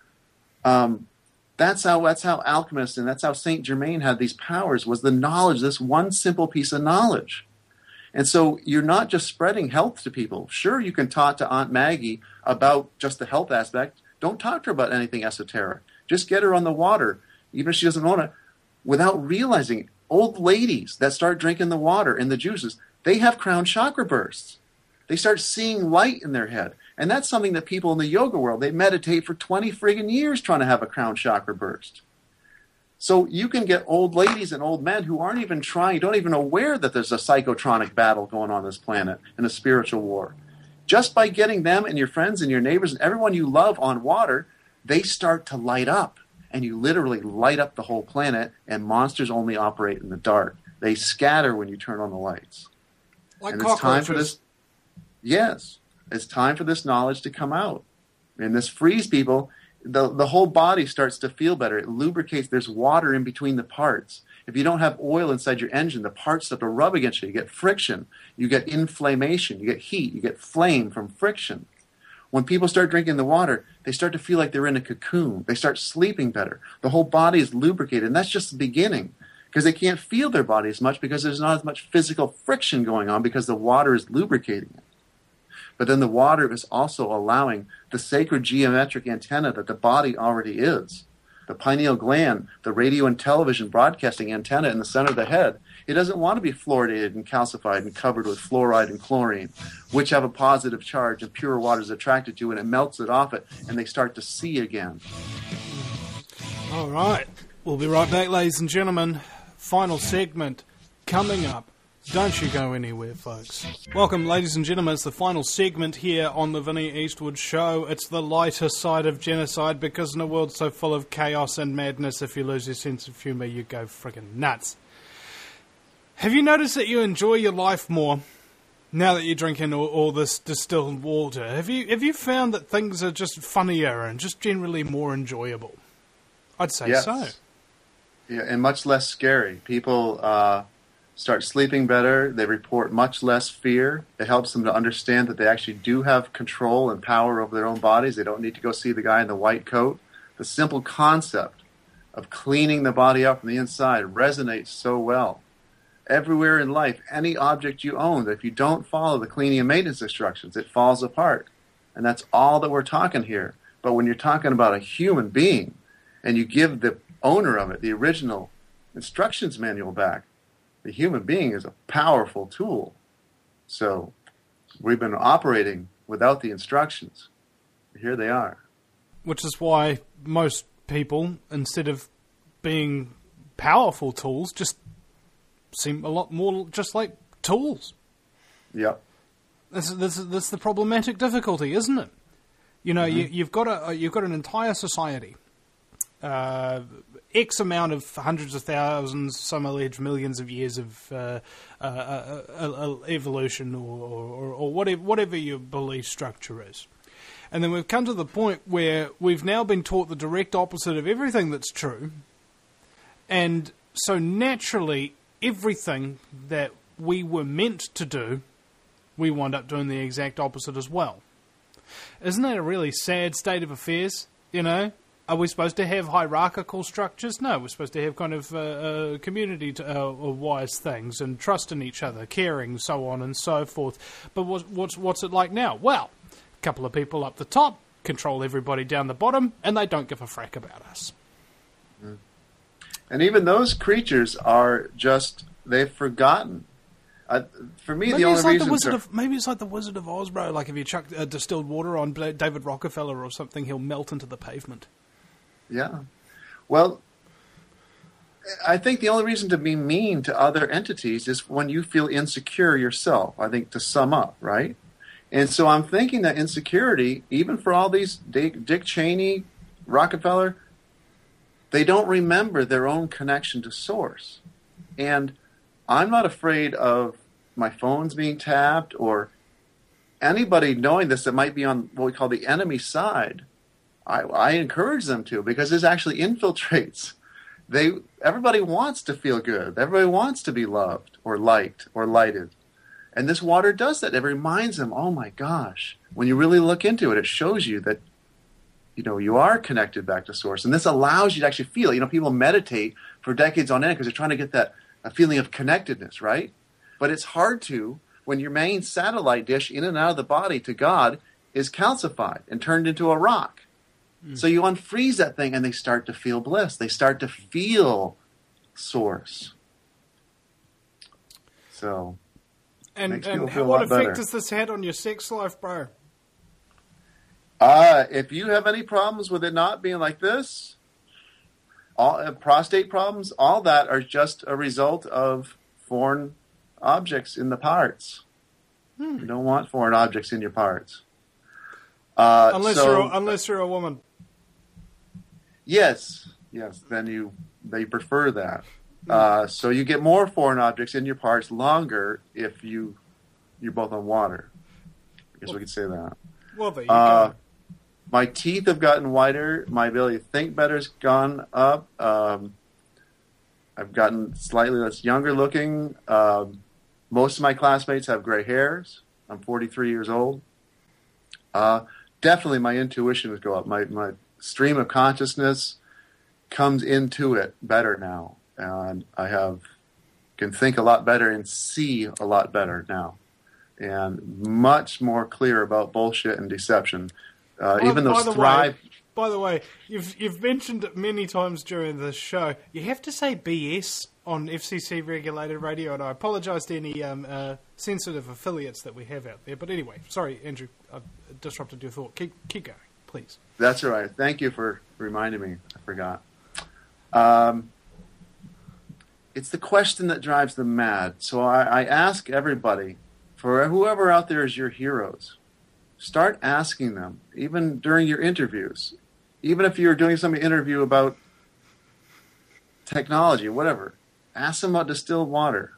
That's how alchemists, and that's how Saint Germain had these powers, was the knowledge, this one simple piece of knowledge. And so you're not just spreading health to people. Sure, you can talk to Aunt Maggie about just the health aspect. Don't talk to her about anything esoteric. Just get her on the water, even if she doesn't want to, without realizing it. Old ladies that start drinking the water and the juices, they have crown chakra bursts. They start seeing light in their head. And that's something that people in the yoga world, they meditate for 20 friggin' years trying to have a crown chakra burst. So you can get old ladies and old men who aren't even trying, don't even aware that there's a psychotronic battle going on this planet and a spiritual war. Just by getting them and your friends and your neighbors and everyone you love on water, they start to light up. And you literally light up the whole planet, and monsters only operate in the dark. They scatter when you turn on the lights. Like and cockroaches. It's time for this. Yes, it's time for this knowledge to come out. And this frees people. The whole body starts to feel better. It lubricates. There's water in between the parts. If you don't have oil inside your engine, the parts start to rub against you. You get friction. You get inflammation. You get heat. You get flame from friction. When people start drinking the water, they start to feel like they're in a cocoon. They start sleeping better. The whole body is lubricated, and that's just the beginning, because they can't feel their body as much because there's not as much physical friction going on because the water is lubricating it. But then the water is also allowing the sacred geometric antenna that the body already is, the pineal gland, the radio and television broadcasting antenna in the center of the head. It doesn't want to be fluoridated and calcified and covered with fluoride and chlorine, which have a positive charge and pure water is attracted to, and it melts it off it, and they start to see again. All right. We'll be right back, ladies and gentlemen. Final segment coming up. Don't you go anywhere, folks. Welcome, ladies and gentlemen. It's the final segment here on the Vinnie Eastwood Show. It's the lighter side of genocide, because in a world so full of chaos and madness, if you lose your sense of humour, you go friggin' nuts. Have you noticed that you enjoy your life more now that you're drinking all this distilled water? Have you found that things are just funnier and just generally more enjoyable? I'd say Yes. so. Yeah, and much less scary. People start sleeping better. They report much less fear. It helps them to understand that they actually do have control and power over their own bodies. They don't need to go see the guy in the white coat. The simple concept of cleaning the body up from the inside resonates so well. Everywhere in life, any object you own, that if you don't follow the cleaning and maintenance instructions, it falls apart. And that's all that we're talking here. But when you're talking about a human being, and you give the owner of it the original instructions manual back, the human being is a powerful tool. So we've been operating without the instructions. Here they are. Which is why most people, instead of being powerful tools, just seem a lot more just like tools. Yep. This is the problematic difficulty, isn't it? You know, you've got an entire society, X amount of hundreds of thousands, some allege millions of years of evolution or whatever your belief structure is. And then we've come to the point where we've now been taught the direct opposite of everything that's true. And so naturally, everything that we were meant to do, we wind up doing the exact opposite as well. Isn't that a really sad state of affairs, you know? Are we supposed to have hierarchical structures? No, we're supposed to have kind of community-wise things and trust in each other, caring, so on and so forth. But what's it like now? Well, a couple of people up the top control everybody down the bottom, and they don't give a frack about us. And even those creatures are just, they've forgotten. For me, Maybe the only it's like reason... maybe it's like the Wizard of Oz, bro. Like if you chuck distilled water on David Rockefeller or something, he'll melt into the pavement. Yeah. Well, I think the only reason to be mean to other entities is when you feel insecure yourself, I think, to sum up, right? And so I'm thinking that insecurity, even for all these Dick Cheney, Rockefeller, they don't remember their own connection to source. And I'm not afraid of my phones being tapped or anybody knowing this that might be on what we call the enemy side. I encourage them to, because this actually infiltrates. Everybody wants to feel good. Everybody wants to be loved or liked or lighted. And this water does that. It reminds them, oh my gosh, when you really look into it, it shows you that, you are connected back to source. And this allows you to actually feel. People meditate for decades on end because they're trying to get a feeling of connectedness, right? But it's hard to when your main satellite dish in and out of the body to God is calcified and turned into a rock. So you unfreeze that thing and they start to feel bliss. They start to feel source. So, and what effect has this had on your sex life, bro? If you have any problems with it not being like this, all prostate problems, all that are just a result of foreign objects in the parts. You don't want foreign objects in your parts. Unless you're a woman. Yes, then they prefer that. So you get more foreign objects in your parts longer if you're both on water. I guess we could say that. Well, there you go. My teeth have gotten whiter. My ability to think better has gone up. I've gotten slightly less younger looking. Most of my classmates have gray hairs. I'm 43 years old. Definitely my intuition has gone up. My stream of consciousness comes into it better now. And I can think a lot better and see a lot better now. And much more clear about bullshit and deception. Even those thrive. By the way, you've mentioned it many times during this show. You have to say BS on FCC regulated radio, and I apologise to any sensitive affiliates that we have out there. But anyway, sorry, Andrew, I've disrupted your thought. Keep going, please. That's all right. Thank you for reminding me. I forgot. It's the question that drives them mad. So I ask everybody, for whoever out there is your heroes, start asking them, even during your interviews, even if you're doing some interview about technology or whatever, ask them about distilled water.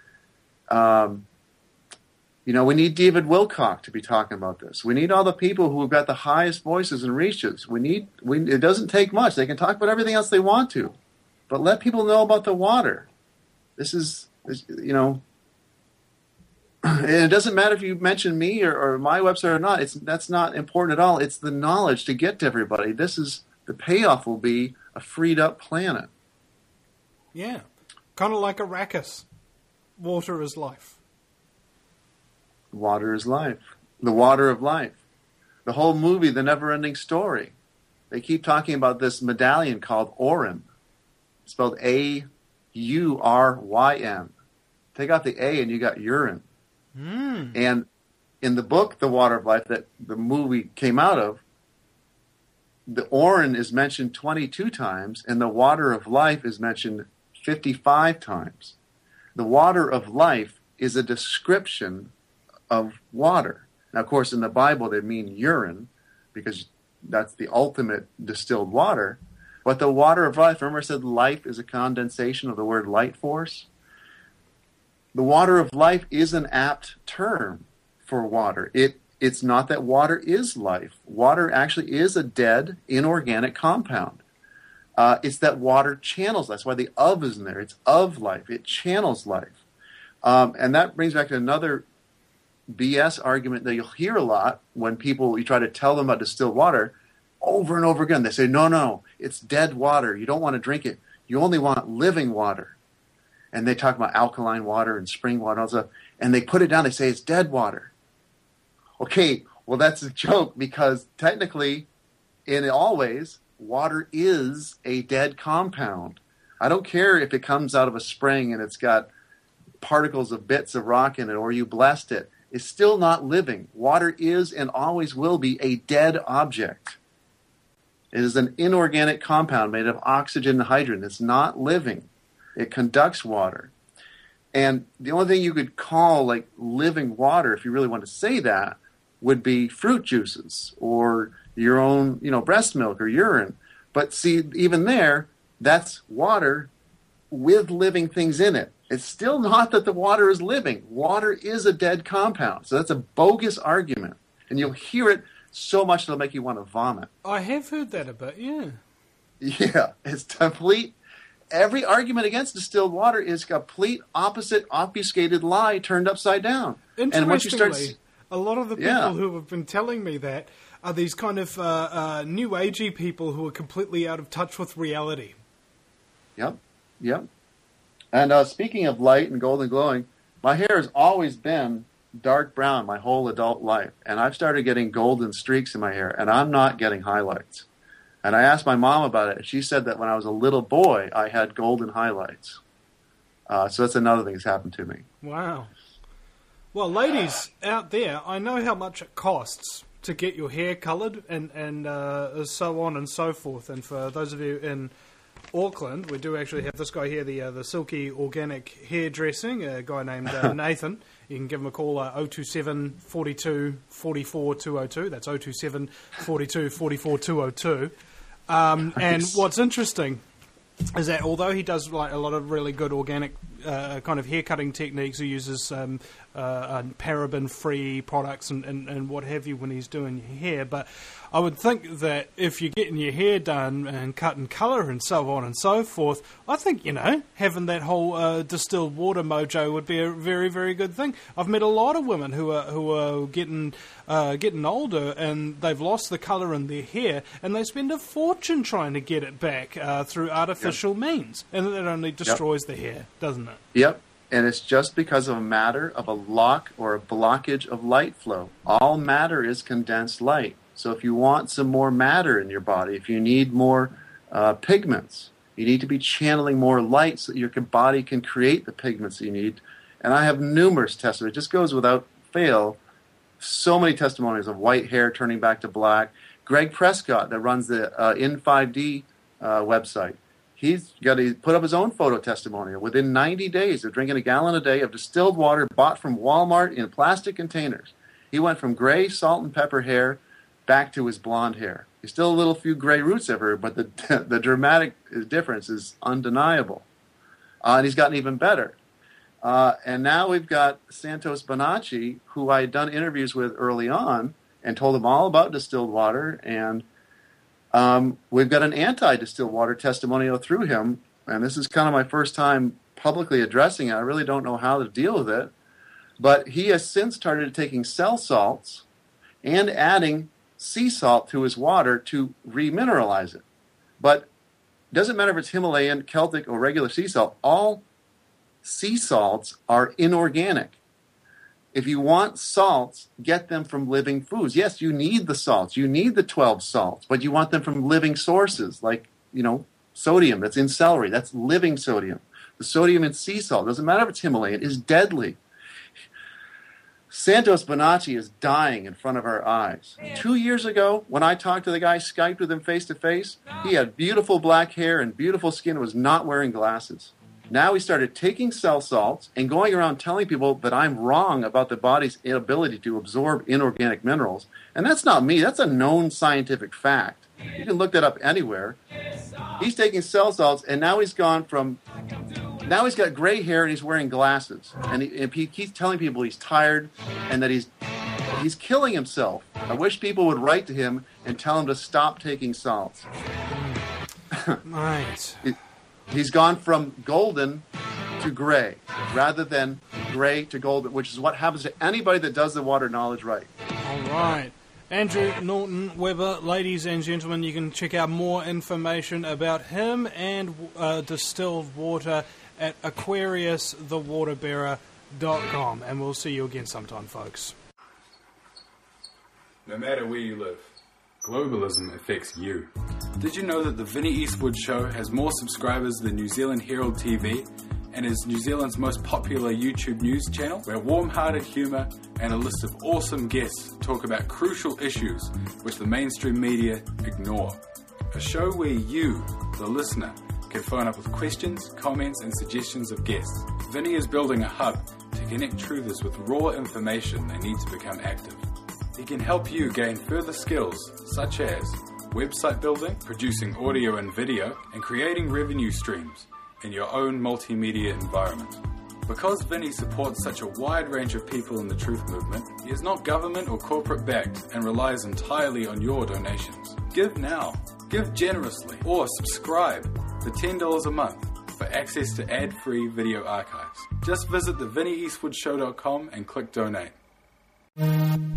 We need David Wilcock to be talking about this. We need all the people who have got the highest voices and reaches. It doesn't take much. They can talk about everything else they want to, but let people know about the water. This is and it doesn't matter if you mention me or my website or not. That's not important at all. It's the knowledge to get to everybody. The payoff will be a freed up planet. Yeah. Kind of like Arrakis. Water is life. Water is life. The water of life. The whole movie, The Never-Ending Story. They keep talking about this medallion called Aurin. It's spelled Auryn. Take out the A and you got urine. And in the book, The Water of Life, that the movie came out of, the Aurin is mentioned 22 times, and the water of life is mentioned 55 times. The water of life is a description of water. Now, of course, in the Bible, they mean urine, because that's the ultimate distilled water. But the water of life, remember I said life is a condensation of the word light force? The water of life is an apt term for water. It's not that water is life. Water actually is a dead, inorganic compound. It's that water channels. That's why the of is in there. It's of life. It channels life. And that brings back to another BS argument that you'll hear a lot when you try to tell them about distilled water over and over again. They say, no, it's dead water. You don't want to drink it. You only want living water. And they talk about alkaline water and spring water and all that stuff. And they put it down. They say it's dead water. Okay, well, that's a joke because technically, in all ways, water is a dead compound. I don't care if it comes out of a spring and it's got particles of bits of rock in it or you blessed it. It's still not living. Water is and always will be a dead object. It is an inorganic compound made of oxygen and hydrogen. It's not living. It conducts water. And the only thing you could call like living water, if you really want to say that, would be fruit juices or your own, breast milk or urine. But see, even there, that's water with living things in it. It's still not that the water is living. Water is a dead compound. So that's a bogus argument. And you'll hear it so much it'll make you want to vomit. I have heard that a bit, yeah. Yeah, it's complete. Every argument against distilled water is complete opposite, obfuscated lie turned upside down. Interestingly, and once you start, a lot of the people who have been telling me that are these kind of new agey people who are completely out of touch with reality. Yep. And speaking of light and golden glowing, my hair has always been dark brown my whole adult life. And I've started getting golden streaks in my hair, and I'm not getting highlights. And I asked my mom about it, and she said that when I was a little boy, I had golden highlights. So that's another thing that's happened to me. Wow. Well, ladies out there, I know how much it costs to get your hair coloured and so on and so forth. And for those of you in Auckland, we do actually have this guy here, the Silky Organic Hairdressing, a guy named Nathan. You can give him a call, 027 42 44 202. That's 027 42 44 202. And what's interesting is that although he does like a lot of really good organic kind of hair cutting techniques, he uses paraben-free products and what have you when he's doing your hair. But I would think that if you're getting your hair done and cut and colour and so on and so forth, I think, having that whole distilled water mojo would be a very, very good thing. I've met a lot of women who are getting older and they've lost the colour in their hair and they spend a fortune trying to get it back through artificial means. And that only destroys the hair, doesn't it? Yep. And it's just because of a matter of a lock or a blockage of light flow. All matter is condensed light. So if you want some more matter in your body, if you need more pigments, you need to be channeling more light so that your body can create the pigments that you need. And I have numerous testimonies. It just goes without fail. So many testimonies of white hair turning back to black. Greg Prescott, that runs the In5D website, he's put up his own photo testimonial. Within 90 days of drinking a gallon a day of distilled water bought from Walmart in plastic containers, he went from gray salt and pepper hair back to his blonde hair. He's still a little few gray roots everywhere, but the dramatic difference is undeniable. And he's gotten even better. And now we've got Santos Bonacci, who I had done interviews with early on and told him all about distilled water. And we've got an anti-distilled water testimonial through him. And this is kind of my first time publicly addressing it. I really don't know how to deal with it. But he has since started taking cell salts and adding sea salt to his water to remineralize it. But it doesn't matter if it's Himalayan, Celtic, or regular sea salt. All sea salts are inorganic. If you want salts, get them from living foods. Yes, you need the salts. You need the 12 salts, but you want them from living sources like, sodium that's in celery. That's living sodium. The sodium in sea salt, doesn't matter if it's Himalayan, is deadly. Santos Bonacci is dying in front of our eyes. 2 years ago, when I talked to the guy, Skyped with him face-to-face, he had beautiful black hair and beautiful skin and was not wearing glasses. Now he started taking cell salts and going around telling people that I'm wrong about the body's inability to absorb inorganic minerals. And that's not me. That's a known scientific fact. You can look that up anywhere. He's taking cell salts, and now he's got gray hair and he's wearing glasses. And he keeps telling people he's tired and that he's killing himself. I wish people would write to him and tell him to stop taking salts. Right. He's gone from golden to gray rather than gray to golden, which is what happens to anybody that does the water knowledge right. All right. Andrew Norton Webber, ladies and gentlemen, you can check out more information about him and distilled water at AquariusTheWaterBearer.com. And we'll see you again sometime, folks. No matter where you live, globalism affects you. Did you know that the Vinnie Eastwood Show has more subscribers than New Zealand Herald TV and is New Zealand's most popular YouTube news channel, where warm-hearted humour and a list of awesome guests talk about crucial issues which the mainstream media ignore? a show where you, the listener, can phone up with questions, comments, and suggestions of guests. Vinny is building a hub to connect truthers with raw information they need to become active. He can help you gain further skills such as website building, producing audio and video, and creating revenue streams in your own multimedia environment. Because Vinny supports such a wide range of people in the truth movement, he is not government or corporate backed and relies entirely on your donations. Give now, give generously, or subscribe for $10 a month for access to ad-free video archives. Just visit thevinnieeastwoodshow.com and click donate.